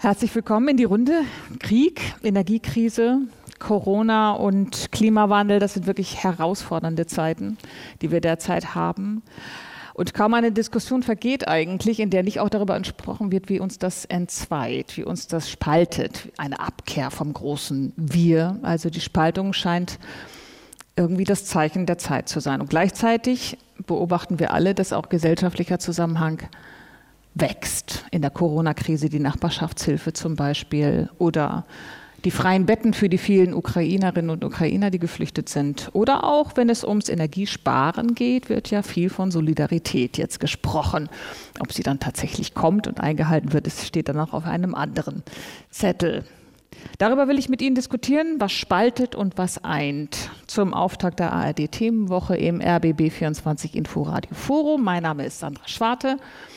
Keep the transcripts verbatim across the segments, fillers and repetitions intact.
Herzlich willkommen in die Runde. Krieg, Energiekrise, Corona und Klimawandel, das sind wirklich herausfordernde Zeiten, die wir derzeit haben. Und kaum eine Diskussion vergeht eigentlich, in der nicht auch darüber gesprochen wird, wie uns das entzweit, wie uns das spaltet. Eine Abkehr vom großen Wir. Also die Spaltung scheint irgendwie das Zeichen der Zeit zu sein. Und gleichzeitig beobachten wir alle, dass auch gesellschaftlicher Zusammenhang wächst. In der Corona-Krise die Nachbarschaftshilfe zum Beispiel oder die freien Betten für die vielen Ukrainerinnen und Ukrainer, die geflüchtet sind. Oder auch, wenn es ums Energiesparen geht, wird ja viel von Solidarität jetzt gesprochen. Ob sie dann tatsächlich kommt und eingehalten wird, das steht dann auch auf einem anderen Zettel. Darüber will ich mit Ihnen diskutieren, was spaltet und was eint. Zum Auftakt der A R D-Themenwoche im R B B vierundzwanzig Inforadio Forum. Mein Name ist Sandra Schwarte.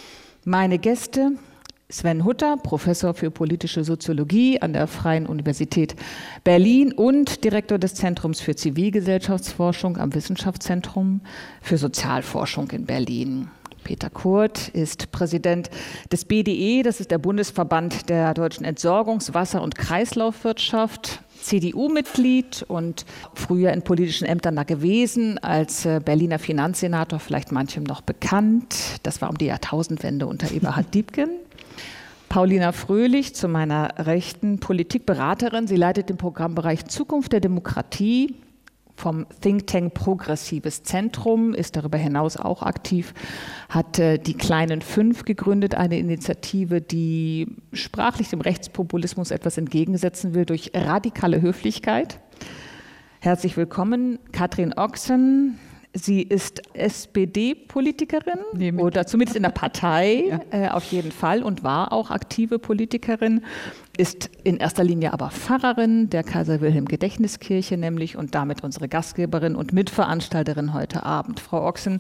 Meine Gäste: Sven Hutter, Professor für politische Soziologie an der Freien Universität Berlin und Direktor des Zentrums für Zivilgesellschaftsforschung am Wissenschaftszentrum für Sozialforschung in Berlin. Peter Kurt ist Präsident des B D E, das ist der Bundesverband der deutschen Entsorgungs-, Wasser- und Kreislaufwirtschaft, C D U-Mitglied und früher in politischen Ämtern da gewesen, als Berliner Finanzsenator, vielleicht manchem noch bekannt. Das war um die Jahrtausendwende unter Eberhard Diepgen. Paulina Fröhlich, zu meiner Rechten, Politikberaterin. Sie leitet den Programmbereich Zukunft der Demokratie vom Think Tank Progressives Zentrum, ist darüber hinaus auch aktiv, hat äh, die Kleinen Fünf gegründet, eine Initiative, die sprachlich dem Rechtspopulismus etwas entgegensetzen will durch radikale Höflichkeit. Herzlich willkommen, Katrin Ochsen. Sie ist S P D-Politikerin nee, oder zumindest in der Partei ja. äh, auf jeden Fall und war auch aktive Politikerin, ist in erster Linie aber Pfarrerin der Kaiser-Wilhelm-Gedächtniskirche nämlich und damit unsere Gastgeberin und Mitveranstalterin heute Abend. Frau Ochsen,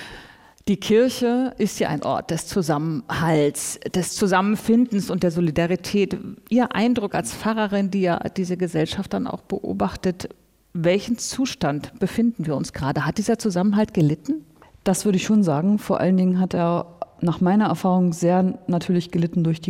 die Kirche ist ja ein Ort des Zusammenhalts, des Zusammenfindens und der Solidarität. Ihr Eindruck als Pfarrerin, die ja diese Gesellschaft dann auch beobachtet, welchen Zustand befinden wir uns gerade? Hat dieser Zusammenhalt gelitten? Das würde ich schon sagen. Vor allen Dingen hat er nach meiner Erfahrung sehr natürlich gelitten durch die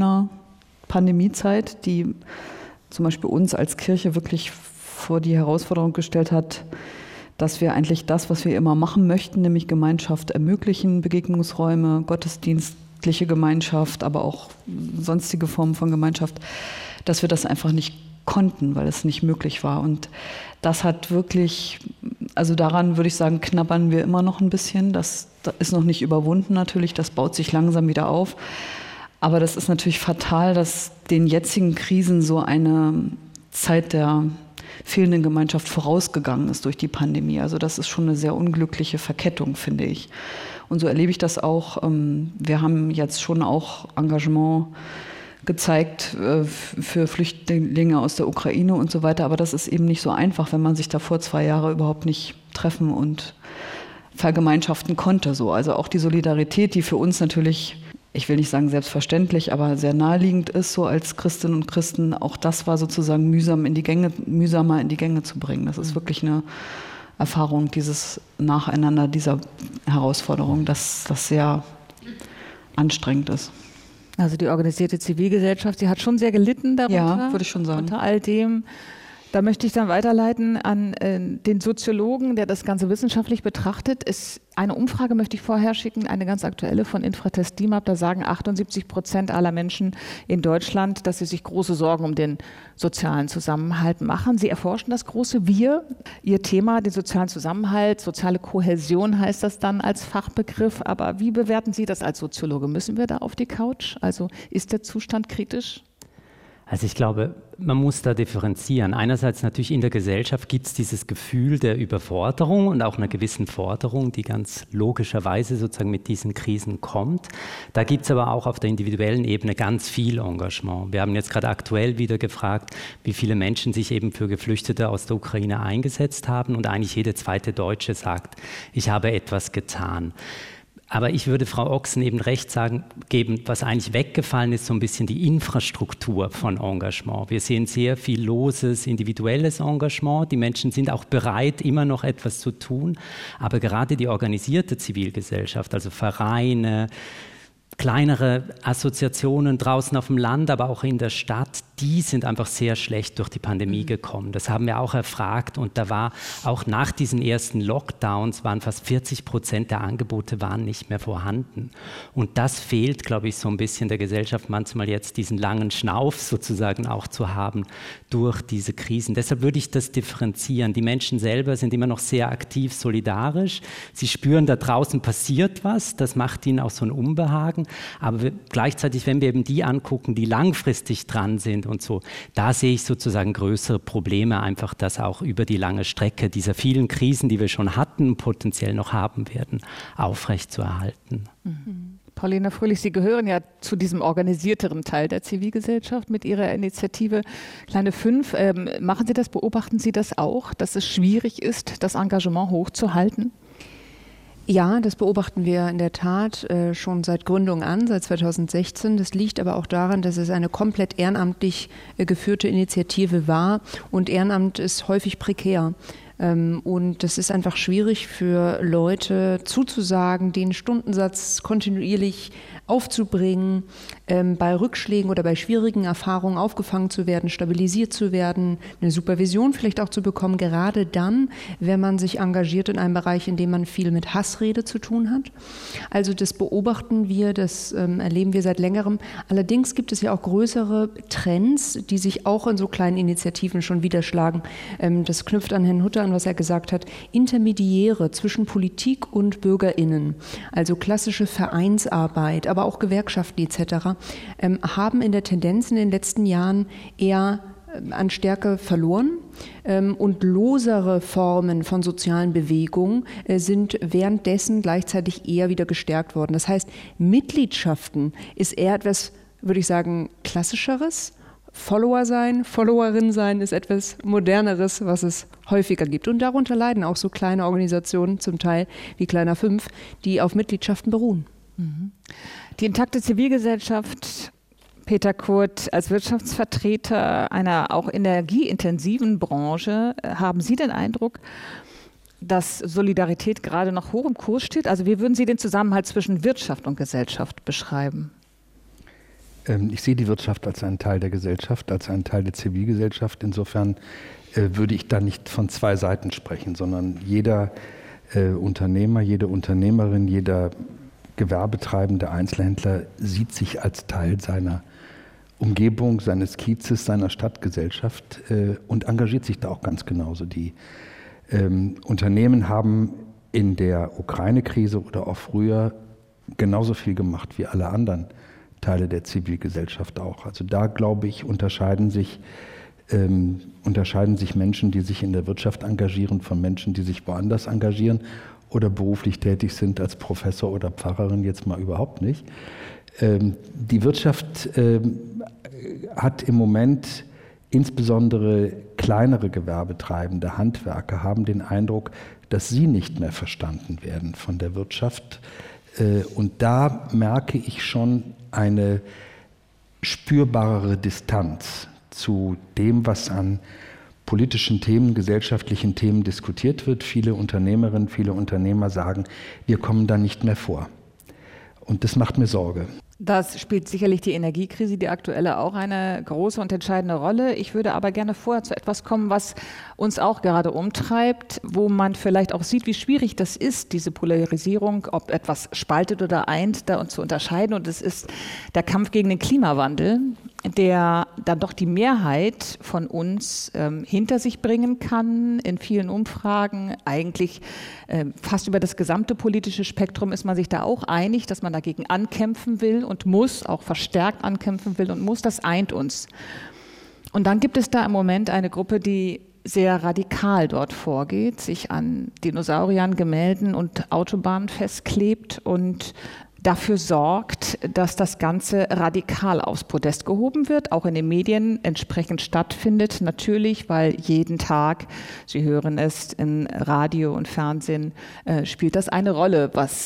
Corona-Pandemiezeit, die zum Beispiel uns als Kirche wirklich vor die Herausforderung gestellt hat, dass wir eigentlich das, was wir immer machen möchten, nämlich Gemeinschaft ermöglichen, Begegnungsräume, gottesdienstliche Gemeinschaft, aber auch sonstige Formen von Gemeinschaft, dass wir das einfach nicht konnten, weil es nicht möglich war. Und das hat wirklich, also daran würde ich sagen, knabbern wir immer noch ein bisschen. Das, das ist noch nicht überwunden natürlich, das baut sich langsam wieder auf. Aber das ist natürlich fatal, dass den jetzigen Krisen so eine Zeit der fehlenden Gemeinschaft vorausgegangen ist durch die Pandemie. Also das ist schon eine sehr unglückliche Verkettung, finde ich. Und so erlebe ich das auch. Wir haben jetzt schon auch Engagement gezeigt äh, für Flüchtlinge aus der Ukraine und so weiter. Aber das ist eben nicht so einfach, wenn man sich davor zwei Jahre überhaupt nicht treffen und vergemeinschaften konnte. So. Also auch die Solidarität, die für uns natürlich, ich will nicht sagen selbstverständlich, aber sehr naheliegend ist, so als Christinnen und Christen, auch das war sozusagen mühsam in die Gänge, mühsamer in die Gänge zu bringen. Das ist wirklich eine Erfahrung, dieses Nacheinander dieser Herausforderung, dass das sehr anstrengend ist. Also die organisierte Zivilgesellschaft, die hat schon sehr gelitten darunter. Ja, würde ich schon sagen. Unter all dem. Da möchte ich dann weiterleiten an äh, den Soziologen, der das Ganze wissenschaftlich betrachtet. Ist eine Umfrage möchte ich vorher schicken, eine ganz aktuelle von Infratest DIMAP. Da sagen achtundsiebzig Prozent aller Menschen in Deutschland, dass sie sich große Sorgen um den sozialen Zusammenhalt machen. Sie erforschen das große Wir. Ihr Thema, den sozialen Zusammenhalt, soziale Kohäsion heißt das dann als Fachbegriff. Aber wie bewerten Sie das als Soziologe? Müssen wir da auf die Couch? Also ist der Zustand kritisch? Also ich glaube, man muss da differenzieren. Einerseits natürlich in der Gesellschaft gibt es dieses Gefühl der Überforderung und auch einer gewissen Forderung, die ganz logischerweise sozusagen mit diesen Krisen kommt. Da gibt es aber auch auf der individuellen Ebene ganz viel Engagement. Wir haben jetzt gerade aktuell wieder gefragt, wie viele Menschen sich eben für Geflüchtete aus der Ukraine eingesetzt haben und eigentlich jede zweite Deutsche sagt, ich habe etwas getan. Aber ich würde Frau Ochsen eben recht sagen, geben, was eigentlich weggefallen ist, so ein bisschen die Infrastruktur von Engagement. Wir sehen sehr viel loses, individuelles Engagement. Die Menschen sind auch bereit, immer noch etwas zu tun. Aber gerade die organisierte Zivilgesellschaft, also Vereine, kleinere Assoziationen draußen auf dem Land, aber auch in der Stadt, die sind einfach sehr schlecht durch die Pandemie gekommen. Das haben wir auch erfragt und da war auch nach diesen ersten Lockdowns waren fast vierzig Prozent der Angebote waren nicht mehr vorhanden. Und das fehlt, glaube ich, so ein bisschen der Gesellschaft manchmal jetzt diesen langen Schnauf sozusagen auch zu haben durch diese Krisen. Deshalb würde ich das differenzieren. Die Menschen selber sind immer noch sehr aktiv solidarisch. Sie spüren, da draußen passiert was. Das macht ihnen auch so ein Unbehagen. Aber wir, gleichzeitig, wenn wir eben die angucken, die langfristig dran sind und so, da sehe ich sozusagen größere Probleme, einfach das auch über die lange Strecke dieser vielen Krisen, die wir schon hatten, potenziell noch haben werden, aufrechtzuerhalten. Mhm. Paulina Fröhlich, Sie gehören ja zu diesem organisierteren Teil der Zivilgesellschaft mit Ihrer Initiative Kleine Fünf. Ähm, machen Sie das, beobachten Sie das auch, dass es schwierig ist, das Engagement hochzuhalten? Ja, das beobachten wir in der Tat äh, schon seit Gründung an, seit zweitausendsechzehn. Das liegt aber auch daran, dass es eine komplett ehrenamtlich äh, geführte Initiative war und Ehrenamt ist häufig prekär. Ähm, und das ist einfach schwierig für Leute zuzusagen, den Stundensatz kontinuierlich aufzubringen, ähm, bei Rückschlägen oder bei schwierigen Erfahrungen aufgefangen zu werden, stabilisiert zu werden, eine Supervision vielleicht auch zu bekommen, gerade dann, wenn man sich engagiert in einem Bereich, in dem man viel mit Hassrede zu tun hat. Also das beobachten wir, das ähm, erleben wir seit längerem. Allerdings gibt es ja auch größere Trends, die sich auch in so kleinen Initiativen schon niederschlagen. Ähm, das knüpft an Herrn Hutter an, was er gesagt hat, Intermediäre zwischen Politik und BürgerInnen, also klassische Vereinsarbeit, aber auch Gewerkschaften et cetera, ähm, haben in der Tendenz in den letzten Jahren eher äh, an Stärke verloren ähm, und losere Formen von sozialen Bewegungen äh, sind währenddessen gleichzeitig eher wieder gestärkt worden. Das heißt, Mitgliedschaften ist eher etwas, würde ich sagen, Klassischeres. Follower sein, Followerin sein ist etwas Moderneres, was es häufiger gibt. Und darunter leiden auch so kleine Organisationen, zum Teil wie Kleiner Fünf, die auf Mitgliedschaften beruhen. Die intakte Zivilgesellschaft, Peter Kurt, als Wirtschaftsvertreter einer auch energieintensiven Branche, haben Sie den Eindruck, dass Solidarität gerade noch hoch im Kurs steht? Also wie würden Sie den Zusammenhalt zwischen Wirtschaft und Gesellschaft beschreiben? Ich sehe die Wirtschaft als einen Teil der Gesellschaft, als einen Teil der Zivilgesellschaft. Insofern äh, würde ich da nicht von zwei Seiten sprechen, sondern jeder äh, Unternehmer, jede Unternehmerin, jeder gewerbetreibende Einzelhändler sieht sich als Teil seiner Umgebung, seines Kiezes, seiner Stadtgesellschaft äh, und engagiert sich da auch ganz genauso. Die ähm, Unternehmen haben in der Ukraine-Krise oder auch früher genauso viel gemacht wie alle anderen Teile der Zivilgesellschaft auch. Also da, glaube ich, unterscheiden sich, ähm, unterscheiden sich Menschen, die sich in der Wirtschaft engagieren, von Menschen, die sich woanders engagieren oder beruflich tätig sind als Professor oder Pfarrerin, jetzt mal überhaupt nicht. Ähm, die Wirtschaft ähm, hat im Moment insbesondere kleinere Gewerbetreibende, Handwerker, haben den Eindruck, dass sie nicht mehr verstanden werden von der Wirtschaft. Äh, und da merke ich schon eine spürbarere Distanz zu dem, was an politischen Themen, gesellschaftlichen Themen diskutiert wird. Viele Unternehmerinnen, viele Unternehmer sagen, wir kommen da nicht mehr vor. Und das macht mir Sorge. Das spielt sicherlich die Energiekrise, die aktuelle, auch eine große und entscheidende Rolle. Ich würde aber gerne vorher zu etwas kommen, was uns auch gerade umtreibt, wo man vielleicht auch sieht, wie schwierig das ist, diese Polarisierung, ob etwas spaltet oder eint, da uns zu unterscheiden. Und es ist der Kampf gegen den Klimawandel, der dann doch die Mehrheit von uns ähm, hinter sich bringen kann. In vielen Umfragen, eigentlich äh, fast über das gesamte politische Spektrum ist man sich da auch einig, dass man dagegen ankämpfen will und muss, auch verstärkt ankämpfen will und muss. Das eint uns. Und dann gibt es da im Moment eine Gruppe, die sehr radikal dort vorgeht, sich an Dinosauriern, Gemälden und Autobahnen festklebt und dafür sorgt, dass das Ganze radikal aufs Podest gehoben wird, auch in den Medien entsprechend stattfindet. Natürlich, weil jeden Tag, Sie hören es in Radio und Fernsehen, äh, spielt das eine Rolle, was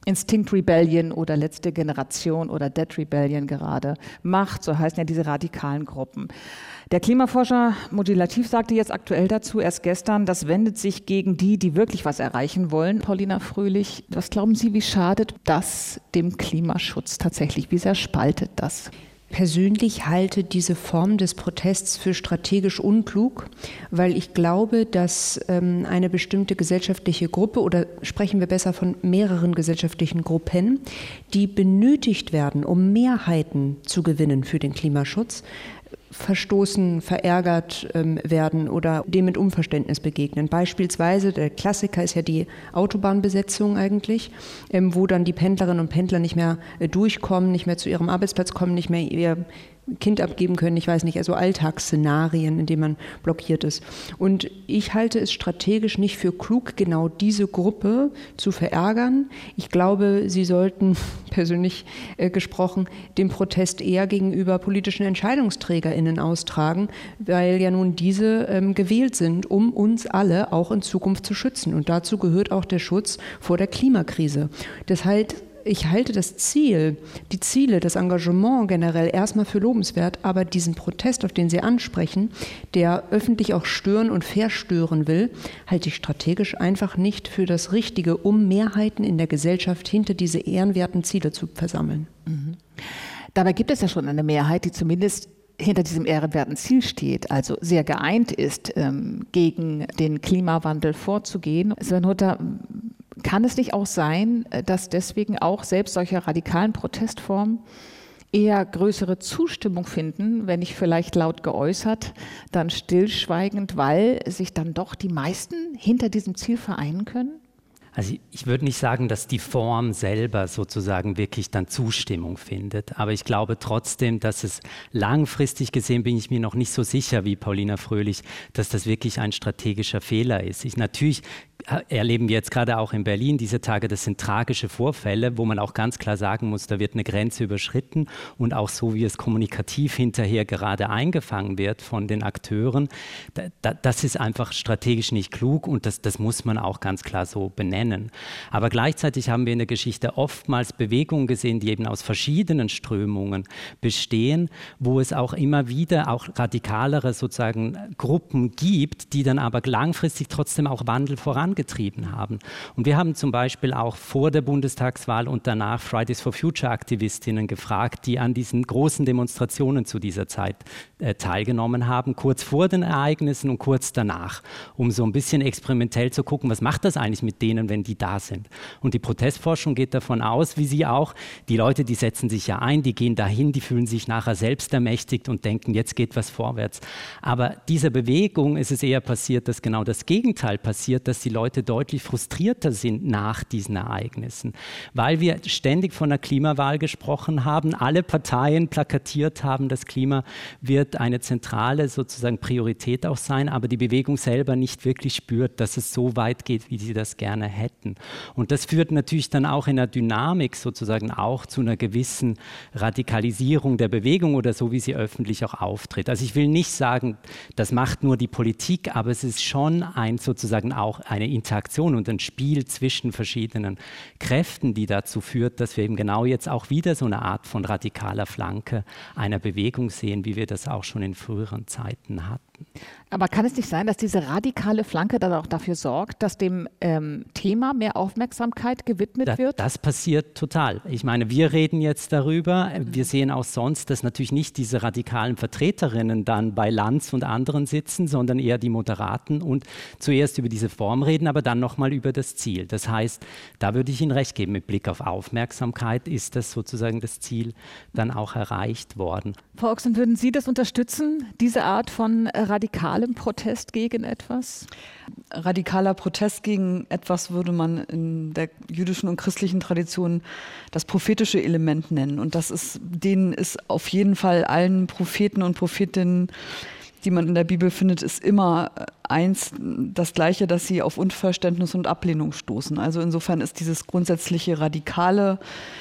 Instinct Rebellion oder Letzte Generation oder Dead Rebellion gerade macht. So heißen ja diese radikalen Gruppen. Der Klimaforscher Modulativ sagte jetzt aktuell dazu, erst gestern, das wendet sich gegen die, die wirklich was erreichen wollen. Paulina Fröhlich, was glauben Sie, wie schadet das dem Klimaschutz tatsächlich? Wie sehr spaltet das? Persönlich halte diese Form des Protests für strategisch unklug, weil ich glaube, dass ähm, eine bestimmte gesellschaftliche Gruppe, oder sprechen wir besser von mehreren gesellschaftlichen Gruppen, die benötigt werden, um Mehrheiten zu gewinnen für den Klimaschutz, verstoßen, verärgert ähm, werden oder dem mit Unverständnis begegnen. Beispielsweise, der Klassiker ist ja die Autobahnbesetzung eigentlich, ähm, wo dann die Pendlerinnen und Pendler nicht mehr äh, durchkommen, nicht mehr zu ihrem Arbeitsplatz kommen, nicht mehr ihr Kind abgeben können, ich weiß nicht, also Alltagsszenarien, in denen man blockiert ist. Und ich halte es strategisch nicht für klug, genau diese Gruppe zu verärgern. Ich glaube, sie sollten, persönlich äh, gesprochen, den Protest eher gegenüber politischen EntscheidungsträgerInnen austragen, weil ja nun diese ähm, gewählt sind, um uns alle auch in Zukunft zu schützen. Und dazu gehört auch der Schutz vor der Klimakrise. Deshalb Ich halte das Ziel, die Ziele, das Engagement generell erstmal für lobenswert, aber diesen Protest, auf den Sie ansprechen, der öffentlich auch stören und verstören will, halte ich strategisch einfach nicht für das Richtige, um Mehrheiten in der Gesellschaft hinter diese ehrenwerten Ziele zu versammeln. Mhm. Dabei gibt es ja schon eine Mehrheit, die zumindest hinter diesem ehrenwerten Ziel steht, also sehr geeint ist, ähm, gegen den Klimawandel vorzugehen. Sven Hutter, kann es nicht auch sein, dass deswegen auch selbst solche radikalen Protestformen eher größere Zustimmung finden, wenn nicht vielleicht laut geäußert, dann stillschweigend, weil sich dann doch die meisten hinter diesem Ziel vereinen können? Also ich würde nicht sagen, dass die Form selber sozusagen wirklich dann Zustimmung findet, aber ich glaube trotzdem, dass es langfristig gesehen, bin ich mir noch nicht so sicher wie Paulina Fröhlich, dass das wirklich ein strategischer Fehler ist. Ich natürlich erleben wir jetzt gerade auch in Berlin diese Tage, das sind tragische Vorfälle, wo man auch ganz klar sagen muss, da wird eine Grenze überschritten und auch so, wie es kommunikativ hinterher gerade eingefangen wird von den Akteuren, da, da, das ist einfach strategisch nicht klug und das, das muss man auch ganz klar so benennen. Aber gleichzeitig haben wir in der Geschichte oftmals Bewegungen gesehen, die eben aus verschiedenen Strömungen bestehen, wo es auch immer wieder auch radikalere sozusagen Gruppen gibt, die dann aber langfristig trotzdem auch Wandel voran getrieben haben. Und wir haben zum Beispiel auch vor der Bundestagswahl und danach Fridays for Future Aktivistinnen gefragt, die an diesen großen Demonstrationen zu dieser Zeit äh, teilgenommen haben, kurz vor den Ereignissen und kurz danach, um so ein bisschen experimentell zu gucken, was macht das eigentlich mit denen, wenn die da sind. Und die Protestforschung geht davon aus, wie sie auch, die Leute, die setzen sich ja ein, die gehen dahin, die fühlen sich nachher selbst ermächtigt und denken, jetzt geht was vorwärts. Aber dieser Bewegung ist es eher passiert, dass genau das Gegenteil passiert, dass die Leute Leute deutlich frustrierter sind nach diesen Ereignissen, weil wir ständig von der Klimawahl gesprochen haben, alle Parteien plakatiert haben, das Klima wird eine zentrale sozusagen Priorität auch sein, aber die Bewegung selber nicht wirklich spürt, dass es so weit geht, wie sie das gerne hätten. Und das führt natürlich dann auch in der Dynamik sozusagen auch zu einer gewissen Radikalisierung der Bewegung oder so, wie sie öffentlich auch auftritt. Also ich will nicht sagen, das macht nur die Politik, aber es ist schon ein sozusagen auch eine Interaktion und ein Spiel zwischen verschiedenen Kräften, die dazu führt, dass wir eben genau jetzt auch wieder so eine Art von radikaler Flanke einer Bewegung sehen, wie wir das auch schon in früheren Zeiten hatten. Aber kann es nicht sein, dass diese radikale Flanke dann auch dafür sorgt, dass dem ähm, Thema mehr Aufmerksamkeit gewidmet da, wird? Das passiert total. Ich meine, wir reden jetzt darüber. Wir sehen auch sonst, dass natürlich nicht diese radikalen Vertreterinnen dann bei Lanz und anderen sitzen, sondern eher die Moderaten und zuerst über diese Form reden, aber dann nochmal über das Ziel. Das heißt, da würde ich Ihnen recht geben, mit Blick auf Aufmerksamkeit ist das sozusagen das Ziel dann auch erreicht worden. Frau Ochsen, würden Sie das unterstützen, diese Art von radikalem Protest gegen etwas? Radikaler Protest gegen etwas würde man in der jüdischen und christlichen Tradition das prophetische Element nennen. Und das ist, denen ist auf jeden Fall allen Propheten und Prophetinnen, die man in der Bibel findet, ist immer eins das Gleiche, dass sie auf Unverständnis und Ablehnung stoßen. Also insofern ist dieses grundsätzliche radikale,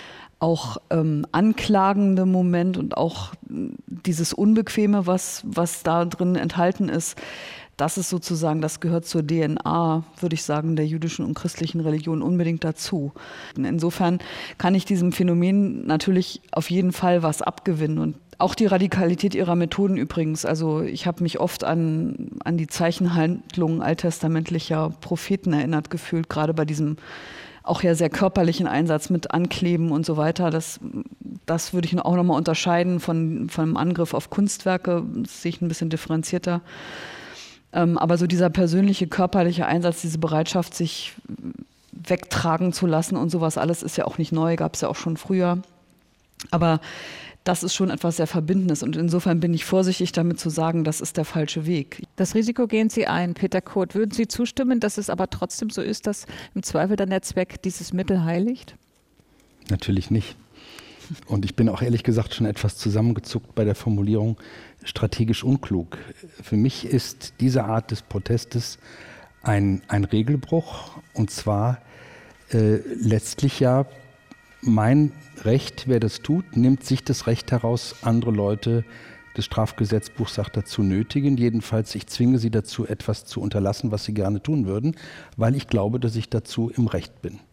auch ähm, anklagende Moment und auch dieses Unbequeme, was, was da drin enthalten ist, das ist sozusagen, das gehört zur D N A, würde ich sagen, der jüdischen und christlichen Religion unbedingt dazu. Insofern kann ich diesem Phänomen natürlich auf jeden Fall was abgewinnen. Und auch die Radikalität ihrer Methoden übrigens. Also ich habe mich oft an, an die Zeichenhandlungen alttestamentlicher Propheten erinnert gefühlt, gerade bei diesem auch ja sehr körperlichen Einsatz mit Ankleben und so weiter. Das, das würde ich auch nochmal unterscheiden von, von einem Angriff auf Kunstwerke. Das sehe ich ein bisschen differenzierter. Ähm, aber so dieser persönliche körperliche Einsatz, diese Bereitschaft, sich wegtragen zu lassen und sowas alles ist ja auch nicht neu, gab es ja auch schon früher. Aber das ist schon etwas sehr Verbindendes und insofern bin ich vorsichtig damit zu sagen, das ist der falsche Weg. Das Risiko gehen Sie ein, Peter Kurt. Würden Sie zustimmen, dass es aber trotzdem so ist, dass im Zweifel dann der Zweck dieses Mittel heiligt? Natürlich nicht. Und ich bin auch ehrlich gesagt schon etwas zusammengezuckt bei der Formulierung strategisch unklug. Für mich ist diese Art des Protestes ein, ein Regelbruch und zwar äh, letztlich ja mein Recht, wer das tut, nimmt sich das Recht heraus, andere Leute, das Strafgesetzbuch sagt dazu nötigen. Jedenfalls, ich zwinge sie dazu, etwas zu unterlassen, was sie gerne tun würden, weil ich glaube, dass ich dazu im Recht bin.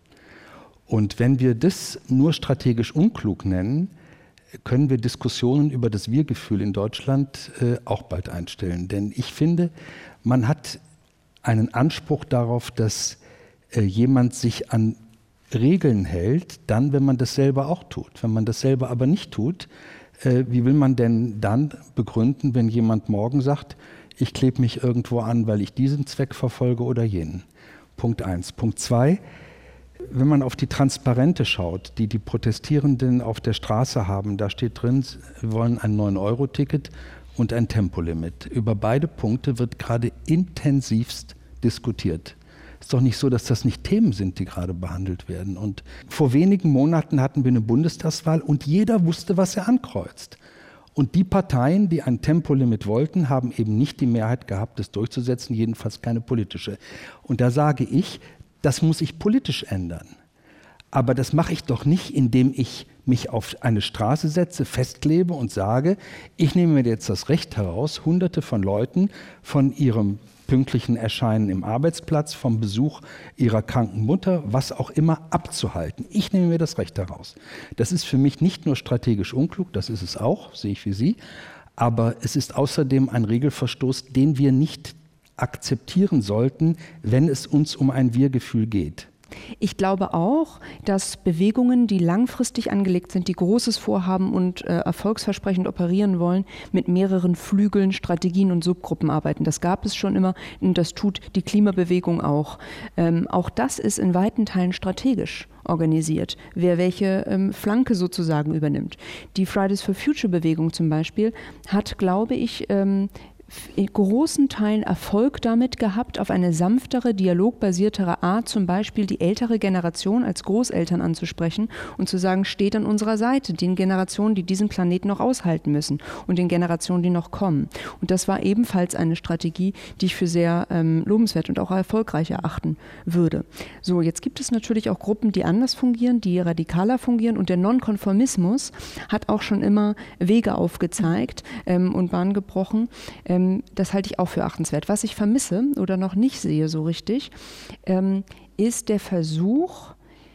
Und wenn wir das nur strategisch unklug nennen, können wir Diskussionen über das Wir-Gefühl in Deutschland äh, auch bald einstellen. Denn ich finde, man hat einen Anspruch darauf, dass äh, jemand sich an Regeln hält, dann, wenn man das selber auch tut. Wenn man das selber aber nicht tut, äh, wie will man denn dann begründen, wenn jemand morgen sagt, ich klebe mich irgendwo an, weil ich diesen Zweck verfolge oder jenen? Punkt eins. Punkt zwei, wenn man auf die Transparente schaut, die die Protestierenden auf der Straße haben, da steht drin, wir wollen ein neun Euro Ticket und ein Tempolimit. Über beide Punkte wird gerade intensivst diskutiert. Es ist doch nicht so, dass das nicht Themen sind, die gerade behandelt werden. Und vor wenigen Monaten hatten wir eine Bundestagswahl und jeder wusste, was er ankreuzt. Und die Parteien, die ein Tempolimit wollten, haben eben nicht die Mehrheit gehabt, das durchzusetzen, jedenfalls keine politische. Und da sage ich, das muss ich politisch ändern. Aber das mache ich doch nicht, indem ich mich auf eine Straße setze, festklebe und sage, ich nehme mir jetzt das Recht heraus, Hunderte von Leuten von ihrem pünktlichen Erscheinen im Arbeitsplatz, vom Besuch ihrer kranken Mutter, was auch immer, abzuhalten. Ich nehme mir das Recht heraus. Das ist für mich nicht nur strategisch unklug, das ist es auch, sehe ich wie Sie, aber es ist außerdem ein Regelverstoß, den wir nicht akzeptieren sollten, wenn es uns um ein Wir-Gefühl geht. Ich glaube auch, dass Bewegungen, die langfristig angelegt sind, die Großes vorhaben und äh, erfolgsversprechend operieren wollen, mit mehreren Flügeln, Strategien und Subgruppen arbeiten. Das gab es schon immer und das tut die Klimabewegung auch. Ähm, auch das ist in weiten Teilen strategisch organisiert, wer welche ähm, Flanke sozusagen übernimmt. Die Fridays for Future Bewegung zum Beispiel hat, glaube ich, ähm, in großen Teilen Erfolg damit gehabt, auf eine sanftere, dialogbasiertere Art zum Beispiel die ältere Generation als Großeltern anzusprechen und zu sagen, steht an unserer Seite, den Generationen, die diesen Planeten noch aushalten müssen und den Generationen, die noch kommen. Und das war ebenfalls eine Strategie, die ich für sehr ähm, lobenswert und auch erfolgreich erachten würde. So, jetzt gibt es natürlich auch Gruppen, die anders fungieren, die radikaler fungieren und der Nonkonformismus hat auch schon immer Wege aufgezeigt ähm, und Bahn gebrochen. Ähm, Das halte ich auch für achtenswert. Was ich vermisse oder noch nicht sehe so richtig, ähm, ist der Versuch,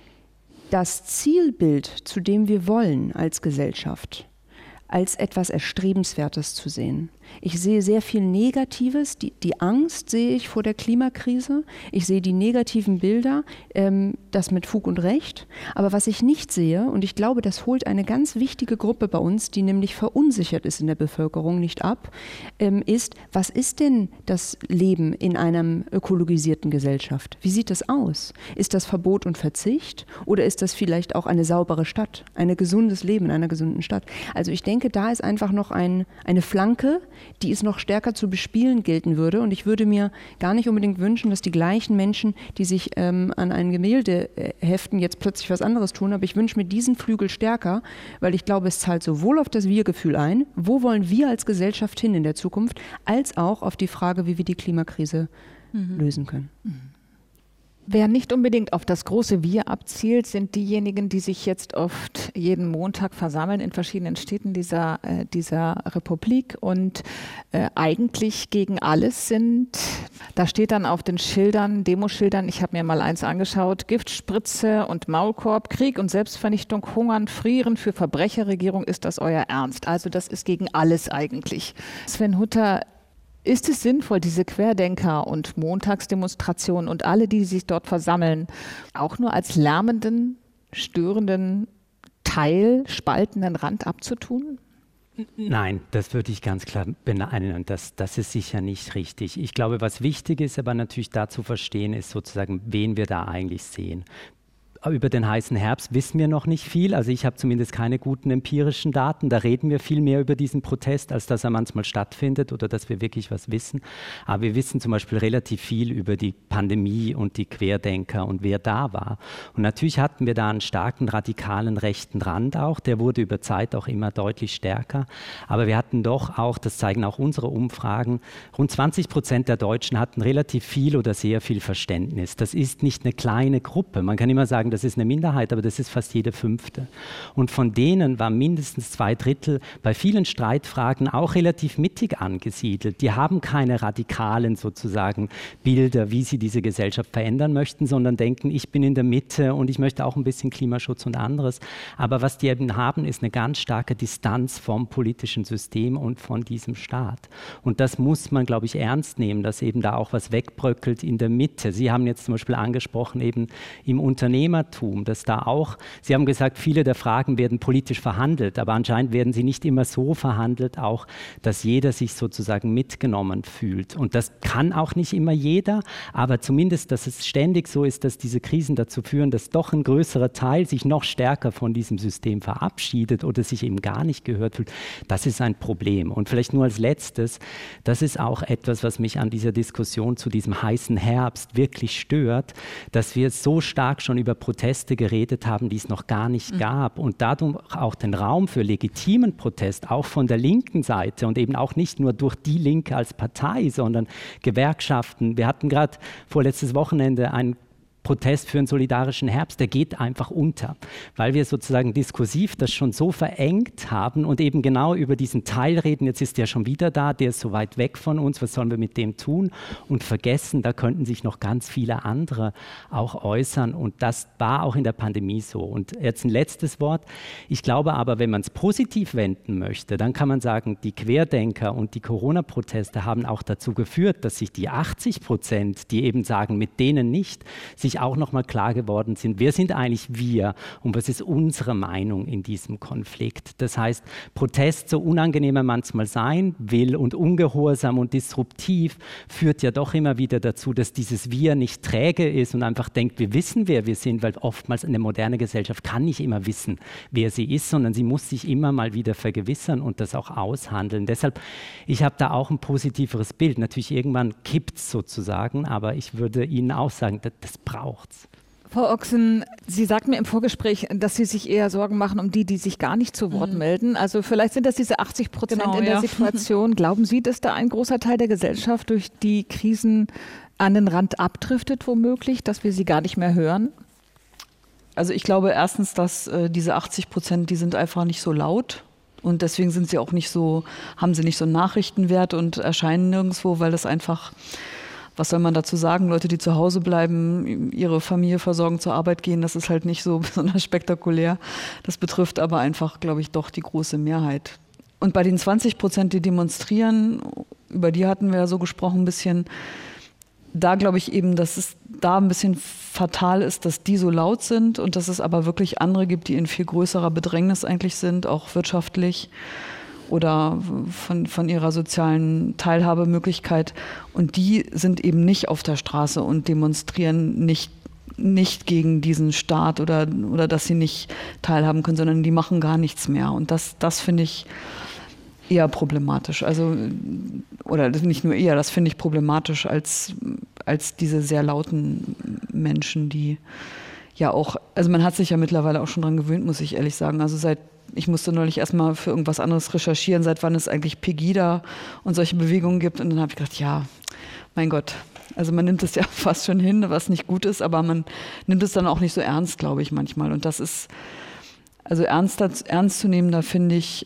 das Zielbild, zu dem wir wollen als Gesellschaft, als etwas Erstrebenswertes zu sehen. Ich sehe sehr viel Negatives, die, die Angst sehe ich vor der Klimakrise, ich sehe die negativen Bilder, ähm, das mit Fug und Recht, aber was ich nicht sehe, und ich glaube, das holt eine ganz wichtige Gruppe bei uns, die nämlich verunsichert ist in der Bevölkerung, nicht ab, ähm, ist, was ist denn das Leben in einer ökologisierten Gesellschaft? Wie sieht das aus? Ist das Verbot und Verzicht oder ist das vielleicht auch eine saubere Stadt, ein gesundes Leben in einer gesunden Stadt? Also ich denke, da ist einfach noch ein, eine Flanke, die es noch stärker zu bespielen gelten würde. Und ich würde mir gar nicht unbedingt wünschen, dass die gleichen Menschen, die sich ähm, an ein Gemälde äh, heften, jetzt plötzlich was anderes tun. Aber ich wünsche mir diesen Flügel stärker, weil ich glaube, es zahlt sowohl auf das Wir-Gefühl ein, wo wollen wir als Gesellschaft hin in der Zukunft, als auch auf die Frage, wie wir die Klimakrise mhm. lösen können. Mhm. Wer nicht unbedingt auf das große Wir abzielt, sind diejenigen, die sich jetzt oft jeden Montag versammeln in verschiedenen Städten dieser, äh, dieser Republik und äh, eigentlich gegen alles sind. Da steht dann auf den Schildern, Demoschildern, ich habe mir mal eins angeschaut, Giftspritze und Maulkorb, Krieg und Selbstvernichtung, Hungern, Frieren für Verbrecherregierung, ist das euer Ernst? Also das ist gegen alles eigentlich. Sven Hutter, ist es sinnvoll, diese Querdenker und Montagsdemonstrationen und alle, die sich dort versammeln, auch nur als lärmenden, störenden Teil, spaltenden Rand abzutun? Nein, das würde ich ganz klar beneiden. Das, das ist sicher nicht richtig. Ich glaube, was wichtig ist, aber natürlich da zu verstehen, ist sozusagen, wen wir da eigentlich sehen. Über den heißen Herbst wissen wir noch nicht viel. Also ich habe zumindest keine guten empirischen Daten. Da reden wir viel mehr über diesen Protest, als dass er manchmal stattfindet oder dass wir wirklich was wissen. Aber wir wissen zum Beispiel relativ viel über die Pandemie und die Querdenker und wer da war. Und natürlich hatten wir da einen starken radikalen rechten Rand auch. Der wurde über Zeit auch immer deutlich stärker. Aber wir hatten doch auch, das zeigen auch unsere Umfragen, rund zwanzig Prozent der Deutschen hatten relativ viel oder sehr viel Verständnis. Das ist nicht eine kleine Gruppe. Man kann immer sagen, das ist eine Minderheit, aber das ist fast jede fünfte. Und von denen waren mindestens zwei Drittel bei vielen Streitfragen auch relativ mittig angesiedelt. Die haben keine radikalen sozusagen Bilder, wie sie diese Gesellschaft verändern möchten, sondern denken, ich bin in der Mitte und ich möchte auch ein bisschen Klimaschutz und anderes. Aber was die eben haben, ist eine ganz starke Distanz vom politischen System und von diesem Staat. Und das muss man, glaube ich, ernst nehmen, dass eben da auch was wegbröckelt in der Mitte. Sie haben jetzt zum Beispiel angesprochen, eben im Unternehmer dass da auch, Sie haben gesagt, viele der Fragen werden politisch verhandelt, aber anscheinend werden sie nicht immer so verhandelt, auch, dass jeder sich sozusagen mitgenommen fühlt. Und das kann auch nicht immer jeder, aber zumindest, dass es ständig so ist, dass diese Krisen dazu führen, dass doch ein größerer Teil sich noch stärker von diesem System verabschiedet oder sich eben gar nicht gehört fühlt, das ist ein Problem. Und vielleicht nur als Letztes, das ist auch etwas, was mich an dieser Diskussion zu diesem heißen Herbst wirklich stört, dass wir so stark schon über Proteste geredet haben, die es noch gar nicht mhm. gab und dadurch auch den Raum für legitimen Protest, auch von der linken Seite und eben auch nicht nur durch die Linke als Partei, sondern Gewerkschaften. Wir hatten gerade vorletztes Wochenende ein Protest für einen solidarischen Herbst, der geht einfach unter, weil wir sozusagen diskursiv das schon so verengt haben und eben genau über diesen Teil reden, jetzt ist der schon wieder da, der ist so weit weg von uns, was sollen wir mit dem tun? Und vergessen, da könnten sich noch ganz viele andere auch äußern und das war auch in der Pandemie so. Und jetzt ein letztes Wort. Ich glaube aber, wenn man es positiv wenden möchte, dann kann man sagen, die Querdenker und die Corona-Proteste haben auch dazu geführt, dass sich die achtzig Prozent, die eben sagen, mit denen nicht, sich auch nochmal klar geworden sind, wer sind eigentlich wir und was ist unsere Meinung in diesem Konflikt. Das heißt, Protest, so unangenehm er manchmal sein will und ungehorsam und disruptiv, führt ja doch immer wieder dazu, dass dieses Wir nicht träge ist und einfach denkt, wir wissen, wer wir sind, weil oftmals eine moderne Gesellschaft kann nicht immer wissen, wer sie ist, sondern sie muss sich immer mal wieder vergewissern und das auch aushandeln. Deshalb, ich habe da auch ein positiveres Bild. Natürlich irgendwann kippt es sozusagen, aber ich würde Ihnen auch sagen, das, das braucht Braucht's. Frau Ochsen, Sie sagten mir im Vorgespräch, dass Sie sich eher Sorgen machen um die, die sich gar nicht zu Wort mhm. melden. Also vielleicht sind das diese achtzig Prozent genau, in der ja. Situation. Glauben Sie, dass da ein großer Teil der Gesellschaft durch die Krisen an den Rand abdriftet, womöglich, dass wir sie gar nicht mehr hören? Also ich glaube erstens, dass äh, diese achtzig Prozent, die sind einfach nicht so laut. Und deswegen sind sie auch nicht so, haben sie nicht so einen Nachrichtenwert und erscheinen nirgendwo, weil das einfach... Was soll man dazu sagen? Leute, die zu Hause bleiben, ihre Familie versorgen, zur Arbeit gehen, das ist halt nicht so besonders spektakulär. Das betrifft aber einfach, glaube ich, doch die große Mehrheit. Und bei den zwanzig Prozent, die demonstrieren, über die hatten wir ja so gesprochen ein bisschen, da glaube ich eben, dass es da ein bisschen fatal ist, dass die so laut sind und dass es aber wirklich andere gibt, die in viel größerer Bedrängnis eigentlich sind, auch wirtschaftlich. Oder von, von ihrer sozialen Teilhabemöglichkeit. Und die sind eben nicht auf der Straße und demonstrieren nicht, nicht gegen diesen Staat oder, oder dass sie nicht teilhaben können, sondern die machen gar nichts mehr. Und das, das finde ich eher problematisch. Also, oder nicht nur eher, das finde ich problematisch als, als diese sehr lauten Menschen, die ja auch, also man hat sich ja mittlerweile auch schon dran gewöhnt, muss ich ehrlich sagen. Also seit Ich musste neulich erstmal für irgendwas anderes recherchieren, seit wann es eigentlich Pegida und solche Bewegungen gibt. Und dann habe ich gedacht, ja, mein Gott, Also man nimmt es ja fast schon hin, was nicht gut ist, aber man nimmt es dann auch nicht so ernst, glaube ich, manchmal. Und das ist, also ernster, ernstzunehmender finde ich,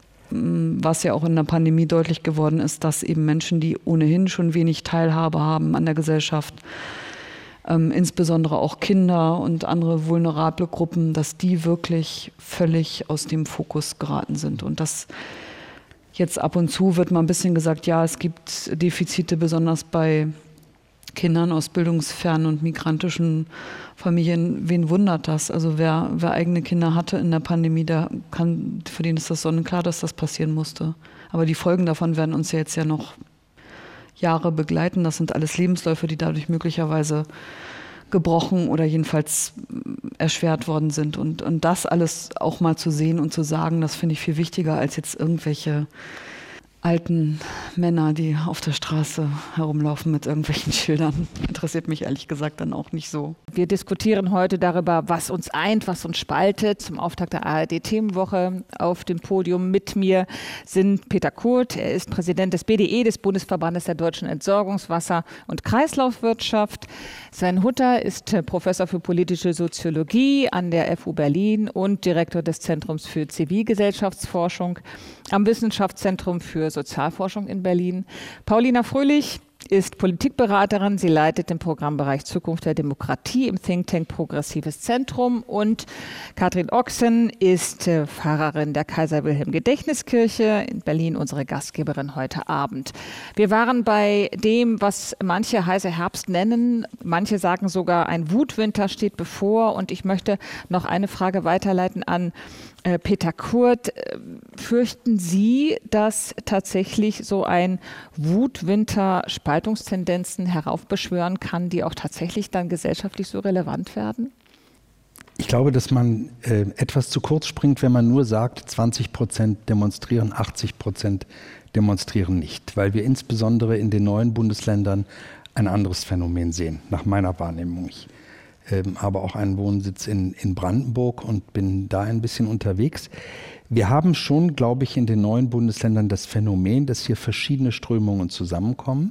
was ja auch in der Pandemie deutlich geworden ist, dass eben Menschen, die ohnehin schon wenig Teilhabe haben an der Gesellschaft, ähm, insbesondere auch Kinder und andere vulnerable Gruppen, dass die wirklich völlig aus dem Fokus geraten sind. Und das jetzt ab und zu wird mal ein bisschen gesagt, ja, es gibt Defizite, besonders bei Kindern aus bildungsfernen und migrantischen Familien. Wen wundert das? Also wer, wer eigene Kinder hatte in der Pandemie, der kann, für den ist das sonnenklar, dass das passieren musste. Aber die Folgen davon werden uns ja jetzt ja noch Jahre begleiten. Das sind alles Lebensläufe, die dadurch möglicherweise gebrochen oder jedenfalls erschwert worden sind. Und, und das alles auch mal zu sehen und zu sagen, das finde ich viel wichtiger als jetzt irgendwelche alten Männer, die auf der Straße herumlaufen mit irgendwelchen Schildern. Interessiert mich ehrlich gesagt dann auch nicht so. Wir diskutieren heute darüber, was uns eint, was uns spaltet. Zum Auftakt der A R D-Themenwoche auf dem Podium mit mir sind Peter Kurt. Er ist Präsident des B D E, des Bundesverbandes der deutschen Entsorgungswasser- und Kreislaufwirtschaft. Sven Hutter ist Professor für politische Soziologie an der F U Berlin und Direktor des Zentrums für Zivilgesellschaftsforschung am Wissenschaftszentrum für Sozialforschung in Berlin. Paulina Fröhlich ist Politikberaterin. Sie leitet den Programmbereich Zukunft der Demokratie im Think Tank Progressives Zentrum. Und Katrin Ochsen ist äh, Pfarrerin der Kaiser-Wilhelm-Gedächtniskirche in Berlin, unsere Gastgeberin heute Abend. Wir waren bei dem, was manche heiße Herbst nennen. Manche sagen sogar, ein Wutwinter steht bevor. Und ich möchte noch eine Frage weiterleiten an äh, Peter Kurt. Fürchten Sie, dass tatsächlich so ein Wutwinter Spaltungstendenzen heraufbeschwören kann, die auch tatsächlich dann gesellschaftlich so relevant werden? Ich glaube, dass man äh, etwas zu kurz springt, wenn man nur sagt, zwanzig Prozent demonstrieren, achtzig Prozent demonstrieren nicht, weil wir insbesondere in den neuen Bundesländern ein anderes Phänomen sehen, nach meiner Wahrnehmung. Ich äh, habe auch einen Wohnsitz in, in Brandenburg und bin da ein bisschen unterwegs. Wir haben schon, glaube ich, in den neuen Bundesländern das Phänomen, dass hier verschiedene Strömungen zusammenkommen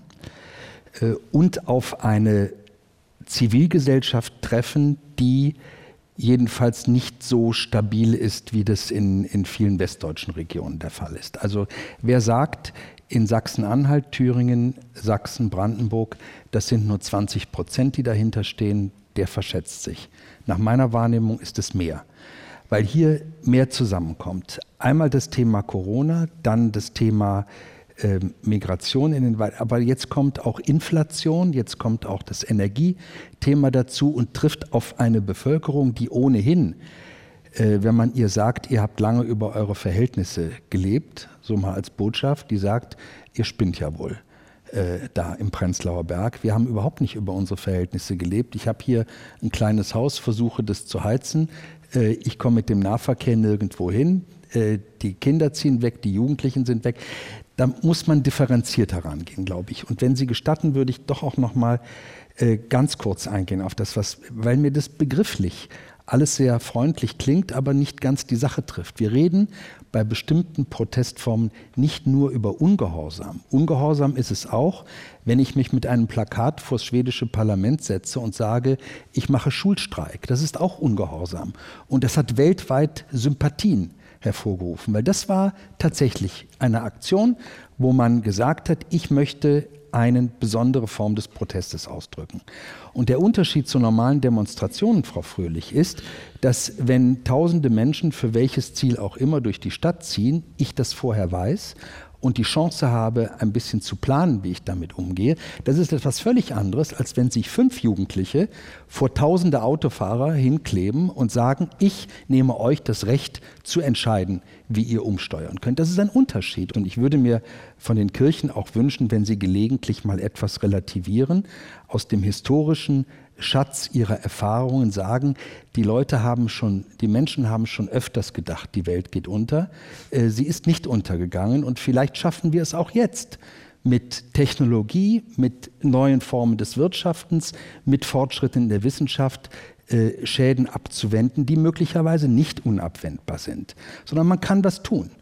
äh, und auf eine Zivilgesellschaft treffen, die jedenfalls nicht so stabil ist, wie das in, in vielen westdeutschen Regionen der Fall ist. Also wer sagt, in Sachsen-Anhalt, Thüringen, Sachsen, Brandenburg, das sind nur zwanzig Prozent, die dahinter stehen, der verschätzt sich. Nach meiner Wahrnehmung ist es mehr, weil hier mehr zusammenkommt. Einmal das Thema Corona, dann das Thema äh, Migration in den Wald, aber jetzt kommt auch Inflation, jetzt kommt auch das Energiethema dazu und trifft auf eine Bevölkerung, die ohnehin, äh, wenn man ihr sagt, ihr habt lange über eure Verhältnisse gelebt, so mal als Botschaft, die sagt, ihr spinnt ja wohl. Äh, da im Prenzlauer Berg. Wir haben überhaupt nicht über unsere Verhältnisse gelebt. Ich habe hier ein kleines Haus, versuche das zu heizen. Äh, ich komme mit dem Nahverkehr nirgendwo hin. Äh, die Kinder ziehen weg, die Jugendlichen sind weg. Da muss man differenziert herangehen, glaube ich. Und wenn Sie gestatten, würde ich doch auch noch mal äh, ganz kurz eingehen auf das, was, weil mir das begrifflich alles sehr freundlich klingt, aber nicht ganz die Sache trifft. Wir reden bei bestimmten Protestformen nicht nur über Ungehorsam. Ungehorsam ist es auch, wenn ich mich mit einem Plakat vor das schwedische Parlament setze und sage, ich mache Schulstreik. Das ist auch Ungehorsam. Und das hat weltweit Sympathien hervorgerufen, weil das war tatsächlich eine Aktion, wo man gesagt hat, ich möchte eine besondere Form des Protestes ausdrücken. Und der Unterschied zu normalen Demonstrationen, Frau Fröhlich, ist, dass wenn tausende Menschen für welches Ziel auch immer durch die Stadt ziehen, ich das vorher weiß und die Chance habe, ein bisschen zu planen, wie ich damit umgehe, das ist etwas völlig anderes, als wenn sich fünf Jugendliche vor tausende Autofahrer hinkleben und sagen, ich nehme euch das Recht zu entscheiden, wie ihr umsteuern könnt. Das ist ein Unterschied. Und ich würde mir von den Kirchen auch wünschen, wenn sie gelegentlich mal etwas relativieren, aus dem historischen Schatz ihrer Erfahrungen sagen, die Leute haben schon, die Menschen haben schon öfters gedacht, die Welt geht unter. Äh, sie ist nicht untergegangen und vielleicht schaffen wir es auch jetzt mit Technologie, mit neuen Formen des Wirtschaftens, mit Fortschritten in der Wissenschaft, äh, Schäden abzuwenden, die möglicherweise nicht unabwendbar sind, sondern man kann das tun.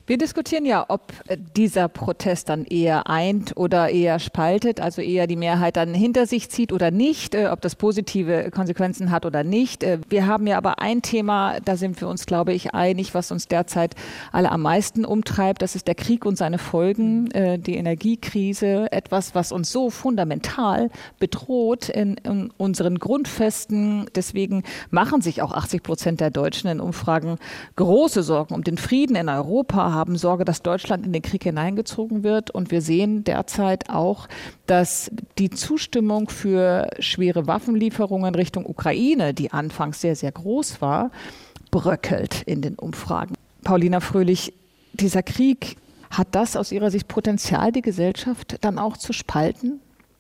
Wir diskutieren ja, ob dieser Protest dann eher eint oder eher spaltet, also eher die Mehrheit dann hinter sich zieht oder nicht, ob das positive Konsequenzen hat oder nicht. Wir haben ja aber ein Thema, da sind wir uns, glaube ich, einig, was uns derzeit alle am meisten umtreibt. Das ist der Krieg und seine Folgen, die Energiekrise, etwas, was uns so fundamental bedroht in, in unseren Grundfesten. Deswegen machen sich auch achtzig Prozent der Deutschen in Umfragen große Sorgen um den Frieden in Europa, haben Sorge, dass Deutschland in den Krieg hineingezogen wird. Und wir sehen derzeit auch, dass die Zustimmung für schwere Waffenlieferungen Richtung Ukraine, die anfangs sehr, sehr groß war, bröckelt in den Umfragen. Paulina Fröhlich, dieser Krieg, hat das aus Ihrer Sicht Potenzial, die Gesellschaft dann auch zu spalten?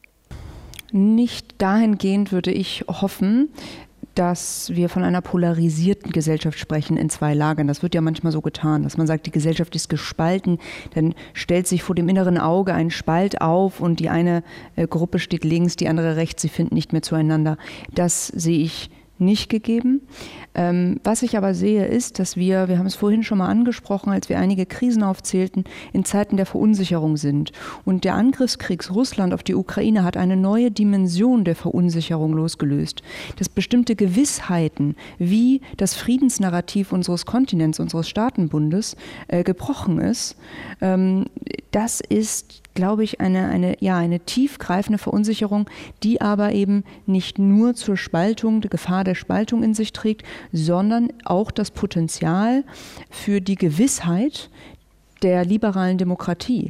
Nicht dahingehend würde ich hoffen, dass wir von einer polarisierten Gesellschaft sprechen in zwei Lagern. Das wird ja manchmal so getan, dass man sagt, die Gesellschaft ist gespalten. Dann stellt sich vor dem inneren Auge ein Spalt auf und die eine äh, Gruppe steht links, die andere rechts. Sie finden nicht mehr zueinander. Das sehe ich nicht gegeben. Ähm, was ich aber sehe, ist, dass wir, wir haben es vorhin schon mal angesprochen, als wir einige Krisen aufzählten, in Zeiten der Verunsicherung sind. Und der Angriffskrieg Russland auf die Ukraine hat eine neue Dimension der Verunsicherung losgelöst. Dass bestimmte Gewissheiten, wie das Friedensnarrativ unseres Kontinents, unseres Staatenbundes, äh, gebrochen ist, ähm, das ist, glaube ich, eine, eine, ja, eine tiefgreifende Verunsicherung, die aber eben nicht nur zur Spaltung, der Gefahr der Spaltung in sich trägt, sondern auch das Potenzial für die Gewissheit der liberalen Demokratie.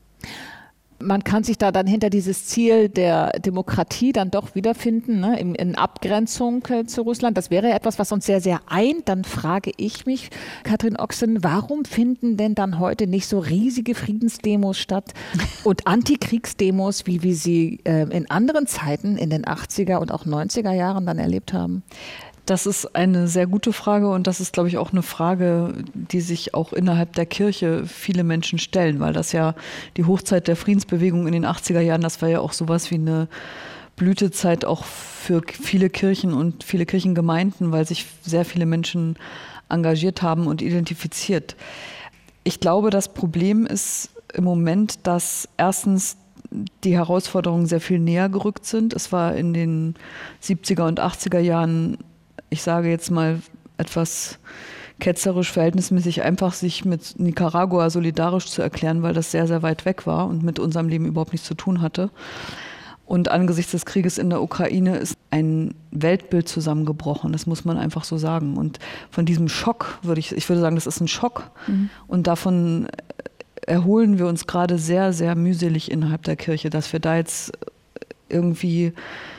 Man kann sich da dann hinter dieses Ziel der Demokratie dann doch wiederfinden, ne, in, in Abgrenzung äh, zu Russland. Das wäre etwas, was uns sehr, sehr eint. Dann frage ich mich, Katrin Ochsen, warum finden denn dann heute nicht so riesige Friedensdemos statt und Antikriegsdemos, wie wir sie äh, in anderen Zeiten in den achtziger und auch neunziger Jahren dann erlebt haben? Das ist eine sehr gute Frage und das ist, glaube ich, auch eine Frage, die sich auch innerhalb der Kirche viele Menschen stellen, weil das ja die Hochzeit der Friedensbewegung in den achtziger Jahren, das war ja auch sowas wie eine Blütezeit auch für viele Kirchen und viele Kirchengemeinden, weil sich sehr viele Menschen engagiert haben und identifiziert. Ich glaube, das Problem ist im Moment, dass erstens die Herausforderungen sehr viel näher gerückt sind. Es war in den siebziger und achtziger Jahren, ich sage jetzt mal etwas ketzerisch, verhältnismäßig einfach, sich mit Nicaragua solidarisch zu erklären, weil das sehr, sehr weit weg war und mit unserem Leben überhaupt nichts zu tun hatte. Und angesichts des Krieges in der Ukraine ist ein Weltbild zusammengebrochen, das muss man einfach so sagen. Und von diesem Schock würde ich, ich würde sagen, das ist ein Schock. Mhm. Und davon erholen wir uns gerade sehr, sehr mühselig innerhalb der Kirche, dass wir da jetzt irgendwie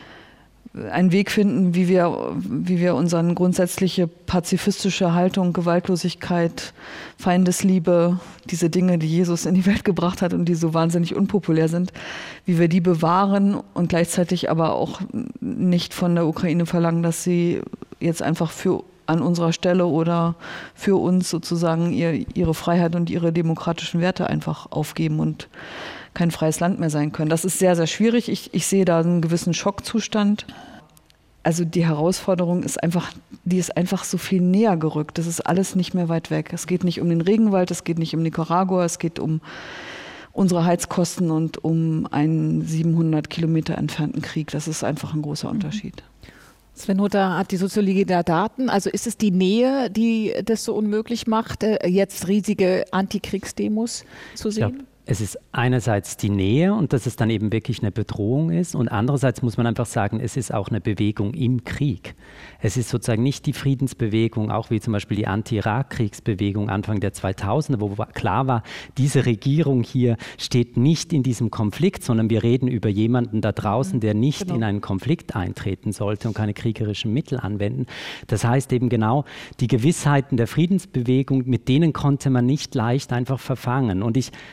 einen Weg finden, wie wir, wie wir unsere grundsätzliche pazifistische Haltung, Gewaltlosigkeit, Feindesliebe, diese Dinge, die Jesus in die Welt gebracht hat und die so wahnsinnig unpopulär sind, wie wir die bewahren und gleichzeitig aber auch nicht von der Ukraine verlangen, dass sie jetzt einfach für an unserer Stelle oder für uns sozusagen ihr, ihre Freiheit und ihre demokratischen Werte einfach aufgeben und kein freies Land mehr sein können. Das ist sehr, sehr schwierig. Ich, ich sehe da einen gewissen Schockzustand. Also die Herausforderung ist einfach, die ist einfach so viel näher gerückt. Das ist alles nicht mehr weit weg. Es geht nicht um den Regenwald, es geht nicht um Nicaragua, es geht um unsere Heizkosten und um einen siebenhundert Kilometer entfernten Krieg. Das ist einfach ein großer Unterschied. Sven Hutter hat die Soziologie der Daten. Also ist es die Nähe, die das so unmöglich macht, jetzt riesige Antikriegsdemos zu sehen? Ja. Es ist einerseits die Nähe und dass es dann eben wirklich eine Bedrohung ist und andererseits muss man einfach sagen, es ist auch eine Bewegung im Krieg. Es ist sozusagen nicht die Friedensbewegung, auch wie zum Beispiel die Anti-Irak-Kriegsbewegung Anfang der zweitausender, wo klar war, diese Regierung hier steht nicht in diesem Konflikt, sondern wir reden über jemanden da draußen, der nicht genau. in einen Konflikt eintreten sollte und keine kriegerischen Mittel anwenden. Das heißt eben genau, die Gewissheiten der Friedensbewegung, mit denen konnte man nicht leicht einfach verfangen. Und ich komme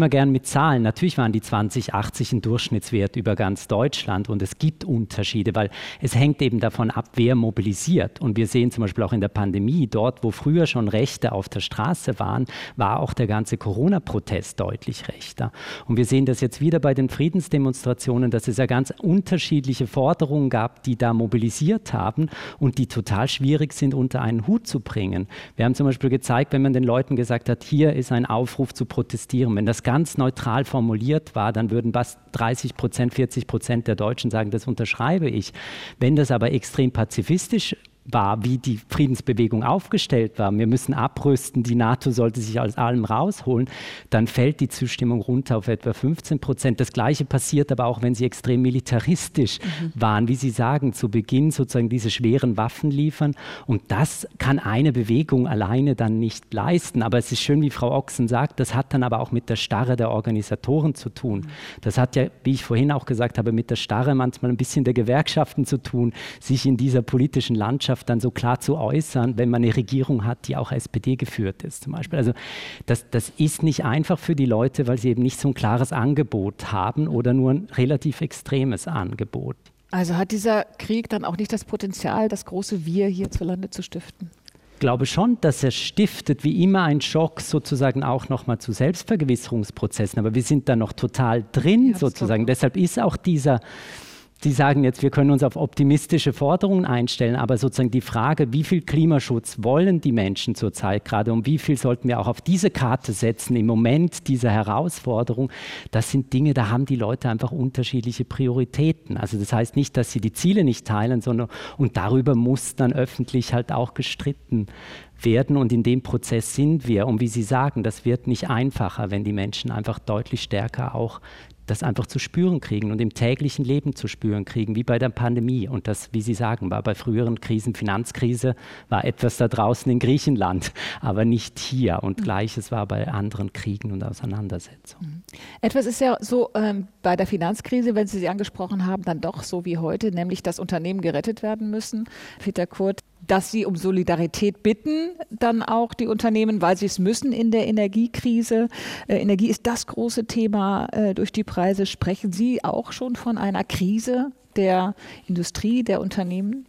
immer gern mit Zahlen. Natürlich waren die zwanzig achtzig ein Durchschnittswert über ganz Deutschland und es gibt Unterschiede, weil es hängt eben davon ab, wer mobilisiert. Und wir sehen zum Beispiel auch in der Pandemie, dort, wo früher schon Rechte auf der Straße waren, war auch der ganze Corona-Protest deutlich rechter. Und wir sehen das jetzt wieder bei den Friedensdemonstrationen, dass es ja ganz unterschiedliche Forderungen gab, die da mobilisiert haben und die total schwierig sind, unter einen Hut zu bringen. Wir haben zum Beispiel gezeigt, wenn man den Leuten gesagt hat, hier ist ein Aufruf zu protestieren. Wenn das ganz neutral formuliert war, dann würden fast dreißig Prozent, vierzig Prozent der Deutschen sagen, das unterschreibe ich. Wenn das aber extrem pazifistisch war, wie die Friedensbewegung aufgestellt war, wir müssen abrüsten, die NATO sollte sich aus allem rausholen, dann fällt die Zustimmung runter auf etwa fünfzehn Prozent. Das Gleiche passiert aber auch, wenn sie extrem militaristisch mhm. waren, wie Sie sagen, zu Beginn sozusagen diese schweren Waffen liefern. Und das kann eine Bewegung alleine dann nicht leisten. Aber es ist schön, wie Frau Ochsen sagt, das hat dann aber auch mit der Starre der Organisatoren zu tun. Das hat ja, wie ich vorhin auch gesagt habe, mit der Starre manchmal ein bisschen der Gewerkschaften zu tun, sich in dieser politischen Landschaft dann so klar zu äußern, wenn man eine Regierung hat, die auch S P D geführt ist zum Beispiel. Also das, das ist nicht einfach für die Leute, weil sie eben nicht so ein klares Angebot haben oder nur ein relativ extremes Angebot. Also hat dieser Krieg dann auch nicht das Potenzial, das große Wir hierzulande zu stiften? Ich glaube schon, dass er stiftet, wie immer ein Schock sozusagen auch nochmal zu Selbstvergewisserungsprozessen, aber wir sind da noch total drin ja, sozusagen. Deshalb ist auch dieser Sie sagen jetzt, wir können uns auf optimistische Forderungen einstellen, aber sozusagen die Frage, wie viel Klimaschutz wollen die Menschen zurzeit gerade und wie viel sollten wir auch auf diese Karte setzen im Moment dieser Herausforderung, das sind Dinge, da haben die Leute einfach unterschiedliche Prioritäten. Also das heißt nicht, dass sie die Ziele nicht teilen, sondern und darüber muss dann öffentlich halt auch gestritten werden und in dem Prozess sind wir. Und wie Sie sagen, das wird nicht einfacher, wenn die Menschen einfach deutlich stärker auch das einfach zu spüren kriegen und im täglichen Leben zu spüren kriegen, wie bei der Pandemie. Und das, wie Sie sagen, war bei früheren Krisen, Finanzkrise, war etwas da draußen in Griechenland, aber nicht hier. Und mhm. Gleiches war bei anderen Kriegen und Auseinandersetzungen. Etwas ist ja so ähm, bei der Finanzkrise, wenn Sie sie angesprochen haben, dann doch so wie heute, nämlich dass Unternehmen gerettet werden müssen. Peter Kurt, dass sie um Solidarität bitten, dann auch die Unternehmen, weil sie es müssen in der Energiekrise. Äh, Energie ist das große Thema äh, durch die Preise. Sprechen Sie auch schon von einer Krise der Industrie, der Unternehmen?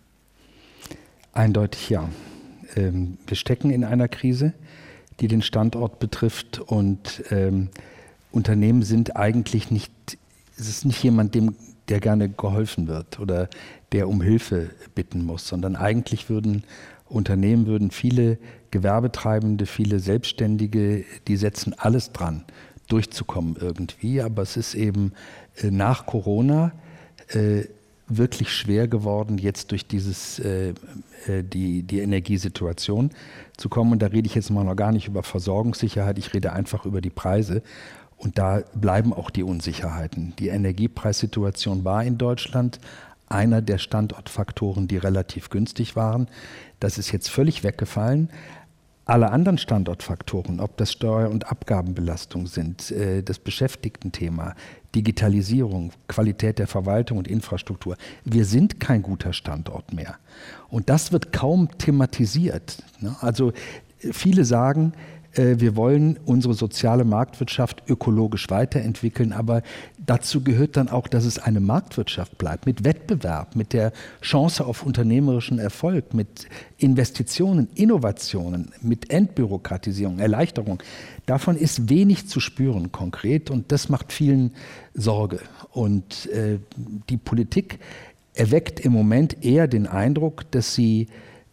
Eindeutig ja. Ähm, wir stecken in einer Krise, die den Standort betrifft und ähm, Unternehmen sind eigentlich nicht, es ist nicht jemand, dem der gerne geholfen wird oder der um Hilfe bitten muss, sondern eigentlich würden Unternehmen, würden viele Gewerbetreibende, viele Selbstständige, die setzen alles dran, durchzukommen irgendwie. Aber es ist eben äh, nach Corona äh, wirklich schwer geworden, jetzt durch dieses, äh, äh, die, die Energiesituation zu kommen. Und da rede ich jetzt mal noch gar nicht über Versorgungssicherheit, ich rede einfach über die Preise. Und da bleiben auch die Unsicherheiten. Die Energiepreissituation war in Deutschland einer der Standortfaktoren, die relativ günstig waren. Das ist jetzt völlig weggefallen. Alle anderen Standortfaktoren, ob das Steuer- und Abgabenbelastung sind, das Beschäftigtenthema, Digitalisierung, Qualität der Verwaltung und Infrastruktur. Wir sind kein guter Standort mehr. Und das wird kaum thematisiert. Also viele sagen, wir wollen unsere soziale Marktwirtschaft ökologisch weiterentwickeln, aber dazu gehört dann auch, dass es eine Marktwirtschaft bleibt, mit Wettbewerb, mit der Chance auf unternehmerischen Erfolg, mit Investitionen, Innovationen, mit Entbürokratisierung, Erleichterung. Davon ist wenig zu spüren konkret und das macht vielen Sorge. Und äh, die Politik erweckt im Moment eher den Eindruck, dass sie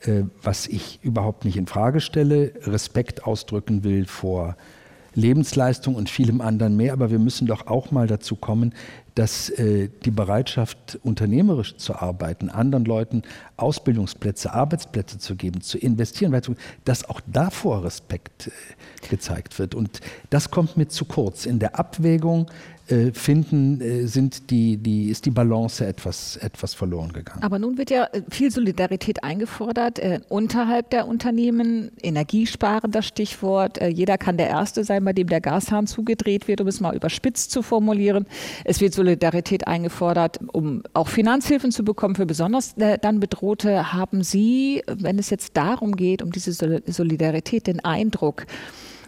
was ich überhaupt nicht in Frage stelle, Respekt ausdrücken will vor Lebensleistung und vielem anderen mehr. Aber wir müssen doch auch mal dazu kommen, dass äh, die Bereitschaft, unternehmerisch zu arbeiten, anderen Leuten Ausbildungsplätze, Arbeitsplätze zu geben, zu investieren, dass auch davor Respekt äh, gezeigt wird. Und das kommt mir zu kurz. In der Abwägung äh, finden, äh, sind die, die, ist die Balance etwas, etwas verloren gegangen. Aber nun wird ja viel Solidarität eingefordert äh, unterhalb der Unternehmen. Energiesparen, das Stichwort. Äh, jeder kann der Erste sein, bei dem der Gashahn zugedreht wird, um es mal überspitzt zu formulieren. Es wird Solidarität eingefordert, um auch Finanzhilfen zu bekommen für besonders äh, dann Bedrohte. Haben Sie, wenn es jetzt darum geht, um diese Solidarität, den Eindruck,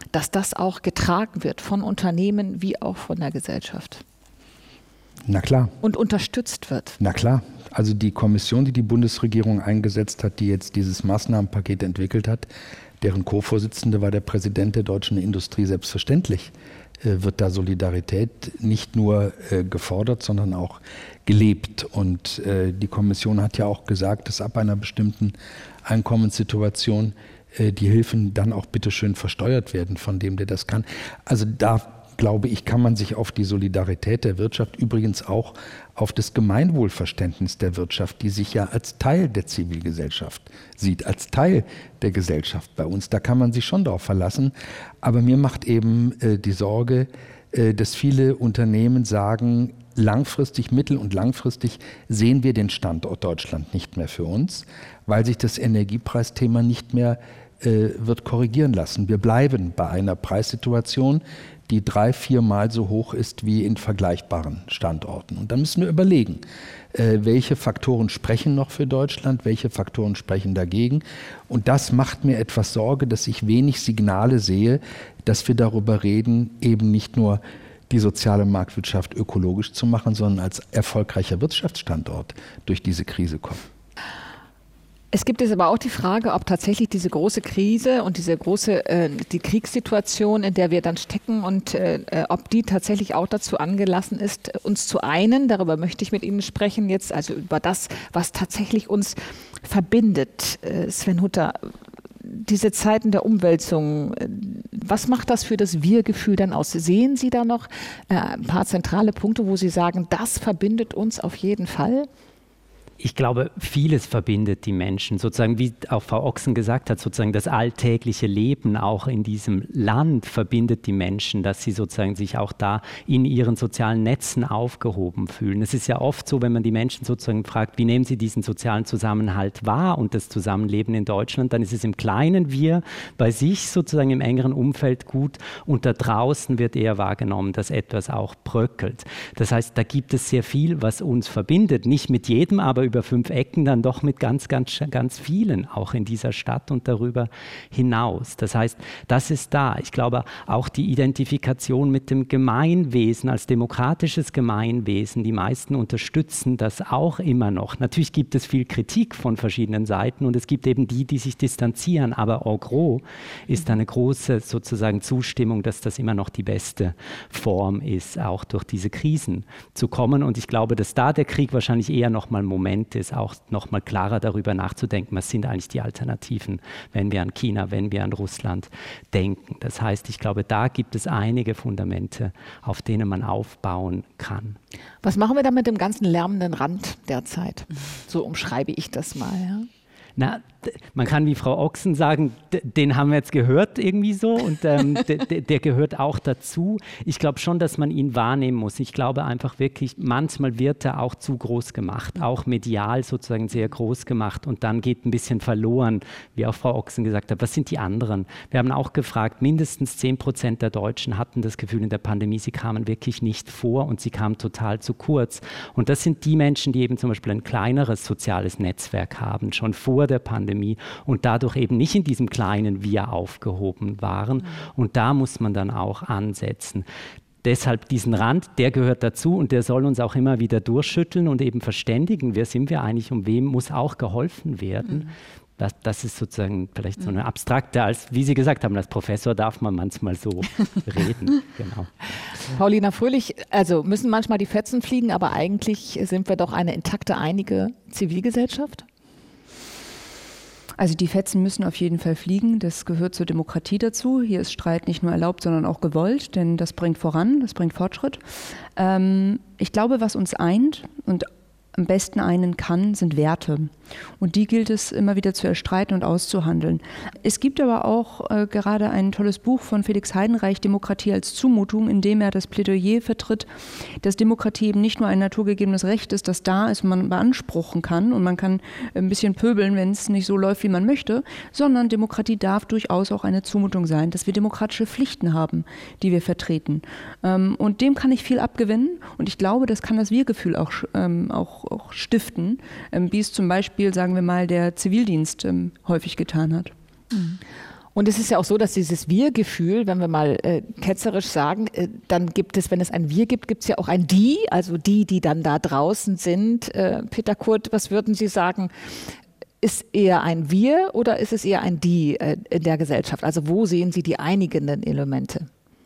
dass das auch getragen wird von Unternehmen wie auch von der Gesellschaft? Na klar. Und unterstützt wird? Na klar. Also die Kommission, die die Bundesregierung eingesetzt hat, die jetzt dieses Maßnahmenpaket entwickelt hat, deren Co-Vorsitzende war der Präsident der deutschen Industrie, selbstverständlich äh, wird da Solidarität nicht nur äh, gefordert, sondern auch gelebt. Und äh, die Kommission hat ja auch gesagt, dass ab einer bestimmten Einkommenssituation äh, die Hilfen dann auch bitteschön versteuert werden von dem, der das kann. Also da glaube ich, kann man sich auf die Solidarität der Wirtschaft, übrigens auch auf das Gemeinwohlverständnis der Wirtschaft, die sich ja als Teil der Zivilgesellschaft sieht, als Teil der Gesellschaft bei uns, da kann man sich schon darauf verlassen. Aber mir macht eben äh, die Sorge, äh, dass viele Unternehmen sagen, langfristig, mittel- und langfristig sehen wir den Standort Deutschland nicht mehr für uns, weil sich das Energiepreisthema nicht mehr äh, wird korrigieren lassen. Wir bleiben bei einer Preissituation, die drei, viermal so hoch ist wie in vergleichbaren Standorten. Und da müssen wir überlegen, äh, welche Faktoren sprechen noch für Deutschland, welche Faktoren sprechen dagegen. Und das macht mir etwas Sorge, dass ich wenig Signale sehe, dass wir darüber reden, eben nicht nur die soziale Marktwirtschaft ökologisch zu machen, sondern als erfolgreicher Wirtschaftsstandort durch diese Krise kommen. Es gibt jetzt aber auch die Frage, ob tatsächlich diese große Krise und diese große äh, die Kriegssituation, in der wir dann stecken, und äh, ob die tatsächlich auch dazu angelassen ist, uns zu einen. Darüber möchte ich mit Ihnen sprechen jetzt, also über das, was tatsächlich uns verbindet. Äh, Sven Hutter, diese Zeiten der Umwälzung, was macht das für das Wir-Gefühl dann aus? Sehen Sie da noch äh, ein paar zentrale Punkte, wo Sie sagen, das verbindet uns auf jeden Fall? Ich glaube, vieles verbindet die Menschen, sozusagen, wie auch Frau Ochsen gesagt hat, sozusagen das alltägliche Leben auch in diesem Land verbindet die Menschen, dass sie sozusagen sich auch da in ihren sozialen Netzen aufgehoben fühlen. Es ist ja oft so, wenn man die Menschen sozusagen fragt, wie nehmen sie diesen sozialen Zusammenhalt wahr und das Zusammenleben in Deutschland, dann ist es im Kleinen Wir bei sich sozusagen im engeren Umfeld gut und da draußen wird eher wahrgenommen, dass etwas auch bröckelt. Das heißt, da gibt es sehr viel, was uns verbindet, nicht mit jedem, aber über fünf Ecken dann doch mit ganz, ganz, ganz vielen, auch in dieser Stadt und darüber hinaus. Das heißt, das ist da. Ich glaube, auch die Identifikation mit dem Gemeinwesen als demokratisches Gemeinwesen, die meisten unterstützen das auch immer noch. Natürlich gibt es viel Kritik von verschiedenen Seiten und es gibt eben die, die sich distanzieren, aber en gros ist eine große sozusagen Zustimmung, dass das immer noch die beste Form ist, auch durch diese Krisen zu kommen. Und ich glaube, dass da der Krieg wahrscheinlich eher nochmal ein Moment ist, auch nochmal klarer darüber nachzudenken, was sind eigentlich die Alternativen, wenn wir an China, wenn wir an Russland denken. Das heißt, ich glaube, da gibt es einige Fundamente, auf denen man aufbauen kann. Was machen wir da mit dem ganzen lärmenden Rand derzeit? So umschreibe ich das mal, ja. Na, man kann wie Frau Ochsen sagen, den haben wir jetzt gehört irgendwie so und ähm, der, der gehört auch dazu. Ich glaube schon, dass man ihn wahrnehmen muss. Ich glaube einfach wirklich, manchmal wird er auch zu groß gemacht, auch medial sozusagen sehr groß gemacht und dann geht ein bisschen verloren, wie auch Frau Ochsen gesagt hat, was sind die anderen? Wir haben auch gefragt, mindestens zehn Prozent der Deutschen hatten das Gefühl in der Pandemie, sie kamen wirklich nicht vor und sie kamen total zu kurz. Und das sind die Menschen, die eben zum Beispiel ein kleineres soziales Netzwerk haben, schon vor der Pandemie und dadurch eben nicht in diesem kleinen Wir aufgehoben waren. Mhm. Und da muss man dann auch ansetzen. Deshalb diesen Rand, der gehört dazu und der soll uns auch immer wieder durchschütteln und eben verständigen, wer sind wir eigentlich und wem muss auch geholfen werden. Mhm. Das, das ist sozusagen vielleicht so eine abstrakte, als wie Sie gesagt haben, als Professor darf man manchmal so reden. Genau. Paulina Fröhlich, also müssen manchmal die Fetzen fliegen, aber eigentlich sind wir doch eine intakte, einige Zivilgesellschaft? Also die Fetzen müssen auf jeden Fall fliegen, das gehört zur Demokratie dazu. Hier ist Streit nicht nur erlaubt, sondern auch gewollt, denn das bringt voran, das bringt Fortschritt. Ähm, ich glaube, was uns eint und am besten einen kann, sind Werte. Und die gilt es immer wieder zu erstreiten und auszuhandeln. Es gibt aber auch äh, gerade ein tolles Buch von Felix Heidenreich, Demokratie als Zumutung, in dem er das Plädoyer vertritt, dass Demokratie eben nicht nur ein naturgegebenes Recht ist, das da ist und man beanspruchen kann und man kann ein bisschen pöbeln, wenn es nicht so läuft, wie man möchte, sondern Demokratie darf durchaus auch eine Zumutung sein, dass wir demokratische Pflichten haben, die wir vertreten. Ähm, und dem kann ich viel abgewinnen und ich glaube, das kann das Wir-Gefühl auch, ähm, auch, auch stiften, ähm, wie es zum Beispiel, sagen wir mal, der Zivildienst ähm, häufig getan hat. Und es ist ja auch so, dass dieses Wir-Gefühl, wenn wir mal äh, ketzerisch sagen, äh, dann gibt es, wenn es ein Wir gibt, gibt es ja auch ein Die, also die, die dann da draußen sind. Äh, Peter Kurt, was würden Sie sagen? Ist eher ein Wir oder ist es eher ein Die äh, in der Gesellschaft? Also wo sehen Sie die einigenden Elemente?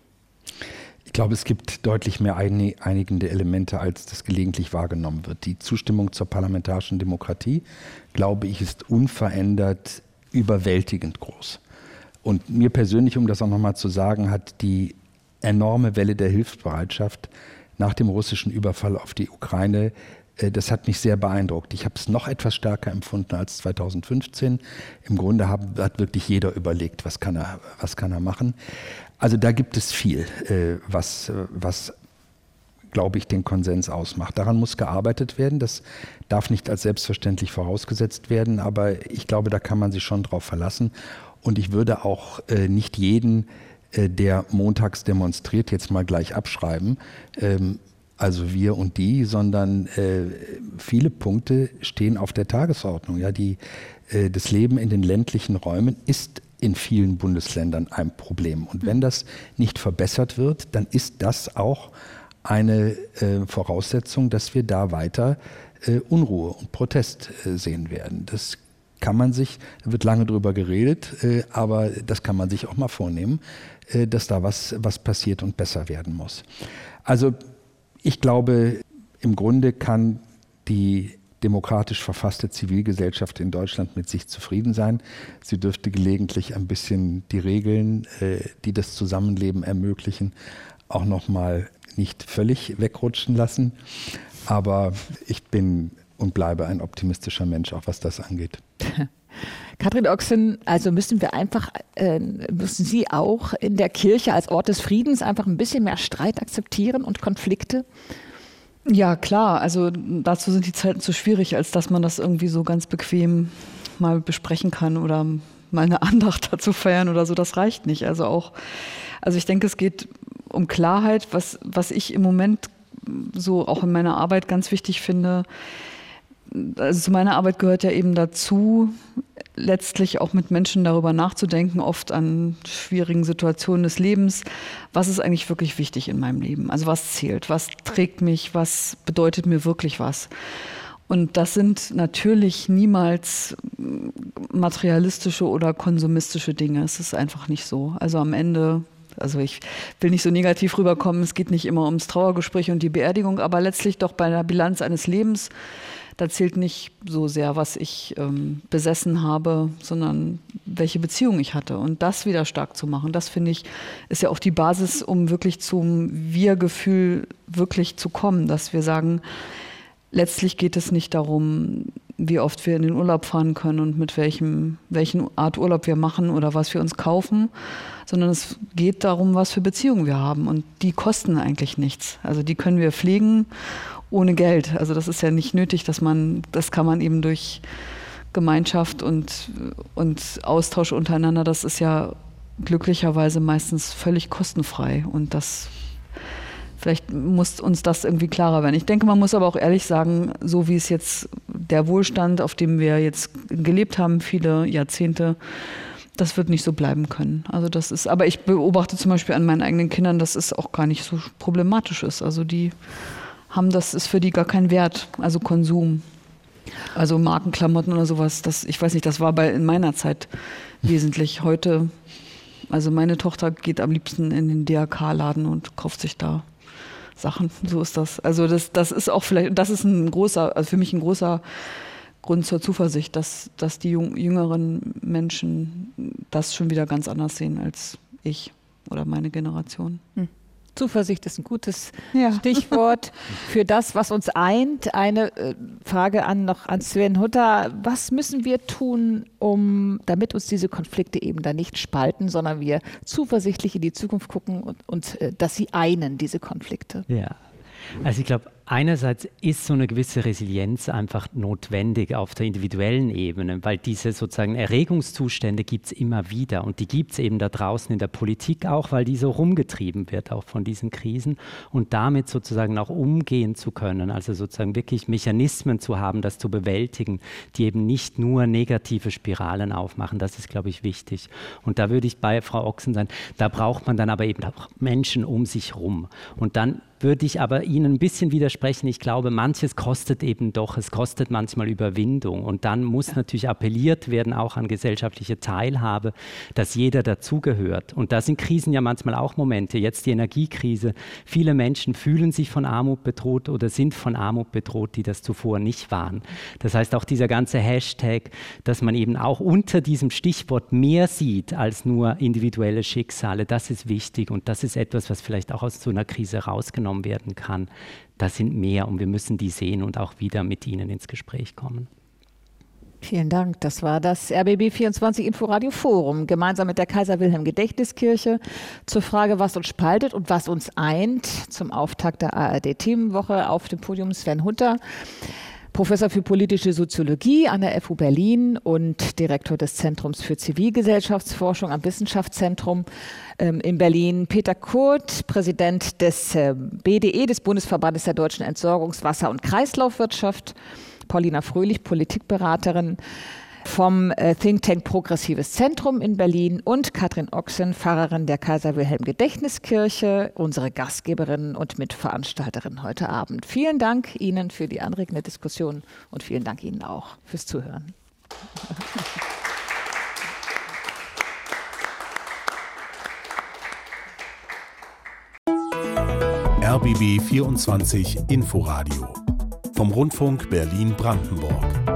Ich glaube, es gibt deutlich mehr einigende Elemente, als das gelegentlich wahrgenommen wird. Die Zustimmung zur parlamentarischen Demokratie, glaube ich, ist unverändert überwältigend groß. Und mir persönlich, um das auch nochmal zu sagen, hat die enorme Welle der Hilfsbereitschaft nach dem russischen Überfall auf die Ukraine, äh, das hat mich sehr beeindruckt. Ich habe es noch etwas stärker empfunden als zweitausendfünfzehn. Im Grunde haben, hat wirklich jeder überlegt, was kann er, was kann er machen. Also da gibt es viel, äh, was, was, glaube ich, den Konsens ausmacht. Daran muss gearbeitet werden. Das darf nicht als selbstverständlich vorausgesetzt werden, aber ich glaube, da kann man sich schon drauf verlassen. Und ich würde auch äh, nicht jeden, äh, der montags demonstriert, jetzt mal gleich abschreiben, ähm, also wir und die, sondern äh, viele Punkte stehen auf der Tagesordnung. Ja, die, äh, das Leben in den ländlichen Räumen ist in vielen Bundesländern ein Problem. Und wenn das nicht verbessert wird, dann ist das auch eine äh, Voraussetzung, dass wir da weiter äh, Unruhe und Protest äh, sehen werden. Das kann man sich, da wird lange drüber geredet, äh, aber das kann man sich auch mal vornehmen, äh, dass da was, was passiert und besser werden muss. Also ich glaube, im Grunde kann die demokratisch verfasste Zivilgesellschaft in Deutschland mit sich zufrieden sein. Sie dürfte gelegentlich ein bisschen die Regeln, äh, die das Zusammenleben ermöglichen, auch noch mal nicht völlig wegrutschen lassen. Aber ich bin und bleibe ein optimistischer Mensch, auch was das angeht. Katrin Ochsen, also müssen wir einfach, äh, müssen Sie auch in der Kirche als Ort des Friedens einfach ein bisschen mehr Streit akzeptieren und Konflikte? Ja, klar. Also dazu sind die Zeiten zu schwierig, als dass man das irgendwie so ganz bequem mal besprechen kann oder mal eine Andacht dazu feiern oder so. Das reicht nicht. Also auch, also ich denke, es geht um Klarheit, was, was ich im Moment so auch in meiner Arbeit ganz wichtig finde. Also zu meiner Arbeit gehört ja eben dazu, letztlich auch mit Menschen darüber nachzudenken, oft an schwierigen Situationen des Lebens. Was ist eigentlich wirklich wichtig in meinem Leben? Also was zählt? Was trägt mich? Was bedeutet mir wirklich was? Und das sind natürlich niemals materialistische oder konsumistische Dinge. Es ist einfach nicht so. Also am Ende, also ich will nicht so negativ rüberkommen, es geht nicht immer ums Trauergespräch und die Beerdigung, aber letztlich doch bei der Bilanz eines Lebens, da zählt nicht so sehr, was ich ähm, besessen habe, sondern welche Beziehung ich hatte. Und das wieder stark zu machen, das finde ich, ist ja auch die Basis, um wirklich zum Wir-Gefühl wirklich zu kommen, dass wir sagen, letztlich geht es nicht darum, wie oft wir in den Urlaub fahren können und mit welchem, welchen Art Urlaub wir machen oder was wir uns kaufen, sondern es geht darum, was für Beziehungen wir haben. Und die kosten eigentlich nichts. Also die können wir pflegen ohne Geld. Also das ist ja nicht nötig, dass man, das kann man eben durch Gemeinschaft und, und Austausch untereinander, das ist ja glücklicherweise meistens völlig kostenfrei. Und das, vielleicht muss uns das irgendwie klarer werden. Ich denke, man muss aber auch ehrlich sagen, so wie es jetzt der Wohlstand, auf dem wir jetzt gelebt haben, viele Jahrzehnte, das wird nicht so bleiben können. Also das ist, aber ich beobachte zum Beispiel an meinen eigenen Kindern, dass es auch gar nicht so problematisch ist. Also die haben, das ist für die gar kein Wert, also Konsum. Also Markenklamotten oder sowas, das, ich weiß nicht, das war bei in meiner Zeit wesentlich. Heute, also meine Tochter geht am liebsten in den D R K-Laden und kauft sich da Sachen. So ist das. Also das, das ist auch vielleicht, das ist ein großer, also für mich ein großer Grund zur Zuversicht, dass, dass die jung, jüngeren Menschen das schon wieder ganz anders sehen als ich oder meine Generation. Hm. Zuversicht ist ein gutes ja. Stichwort für das, was uns eint. Eine äh, Frage an noch an Sven Hutter. Was müssen wir tun, um, damit uns diese Konflikte eben da nicht spalten, sondern wir zuversichtlich in die Zukunft gucken und, und äh, dass sie einen, diese Konflikte? Ja, also ich glaube, einerseits ist so eine gewisse Resilienz einfach notwendig auf der individuellen Ebene, weil diese sozusagen Erregungszustände gibt es immer wieder und die gibt es eben da draußen in der Politik auch, weil die so rumgetrieben wird, auch von diesen Krisen und damit sozusagen auch umgehen zu können, also sozusagen wirklich Mechanismen zu haben, das zu bewältigen, die eben nicht nur negative Spiralen aufmachen, das ist, glaube ich, wichtig. Und da würde ich bei Frau Ochsen sein, da braucht man dann aber eben auch Menschen um sich rum und dann würde ich aber Ihnen ein bisschen widersprechen. Ich glaube, manches kostet eben doch, es kostet manchmal Überwindung. Und dann muss ja. natürlich appelliert werden, auch an gesellschaftliche Teilhabe, dass jeder dazugehört. Und da sind Krisen ja manchmal auch Momente. Jetzt die Energiekrise. Viele Menschen fühlen sich von Armut bedroht oder sind von Armut bedroht, die das zuvor nicht waren. Das heißt, auch dieser ganze Hashtag, dass man eben auch unter diesem Stichwort mehr sieht als nur individuelle Schicksale, das ist wichtig. Und das ist etwas, was vielleicht auch aus so einer Krise rausgenommen werden kann. Das sind mehr und wir müssen die sehen und auch wieder mit ihnen ins Gespräch kommen. Vielen Dank. Das war das R B B vierundzwanzig Inforadio Forum, gemeinsam mit der Kaiser-Wilhelm-Gedächtniskirche zur Frage, was uns spaltet und was uns eint, zum Auftakt der A R D-Themenwoche. Auf dem Podium Sven Hunter, Professor für politische Soziologie an der F U Berlin und Direktor des Zentrums für Zivilgesellschaftsforschung am Wissenschaftszentrum ähm, in Berlin. Peter Kurt, Präsident des äh, B D E, des Bundesverbandes der deutschen Entsorgungs-, Wasser- und Kreislaufwirtschaft. Paulina Fröhlich, Politikberaterin vom äh, Think Tank Progressives Zentrum in Berlin und Katrin Ochsen, Pfarrerin der Kaiser-Wilhelm-Gedächtniskirche, unsere Gastgeberin und Mitveranstalterin heute Abend. Vielen Dank Ihnen für die anregende Diskussion und vielen Dank Ihnen auch fürs Zuhören. R B B vierundzwanzig Inforadio vom Rundfunk Berlin-Brandenburg.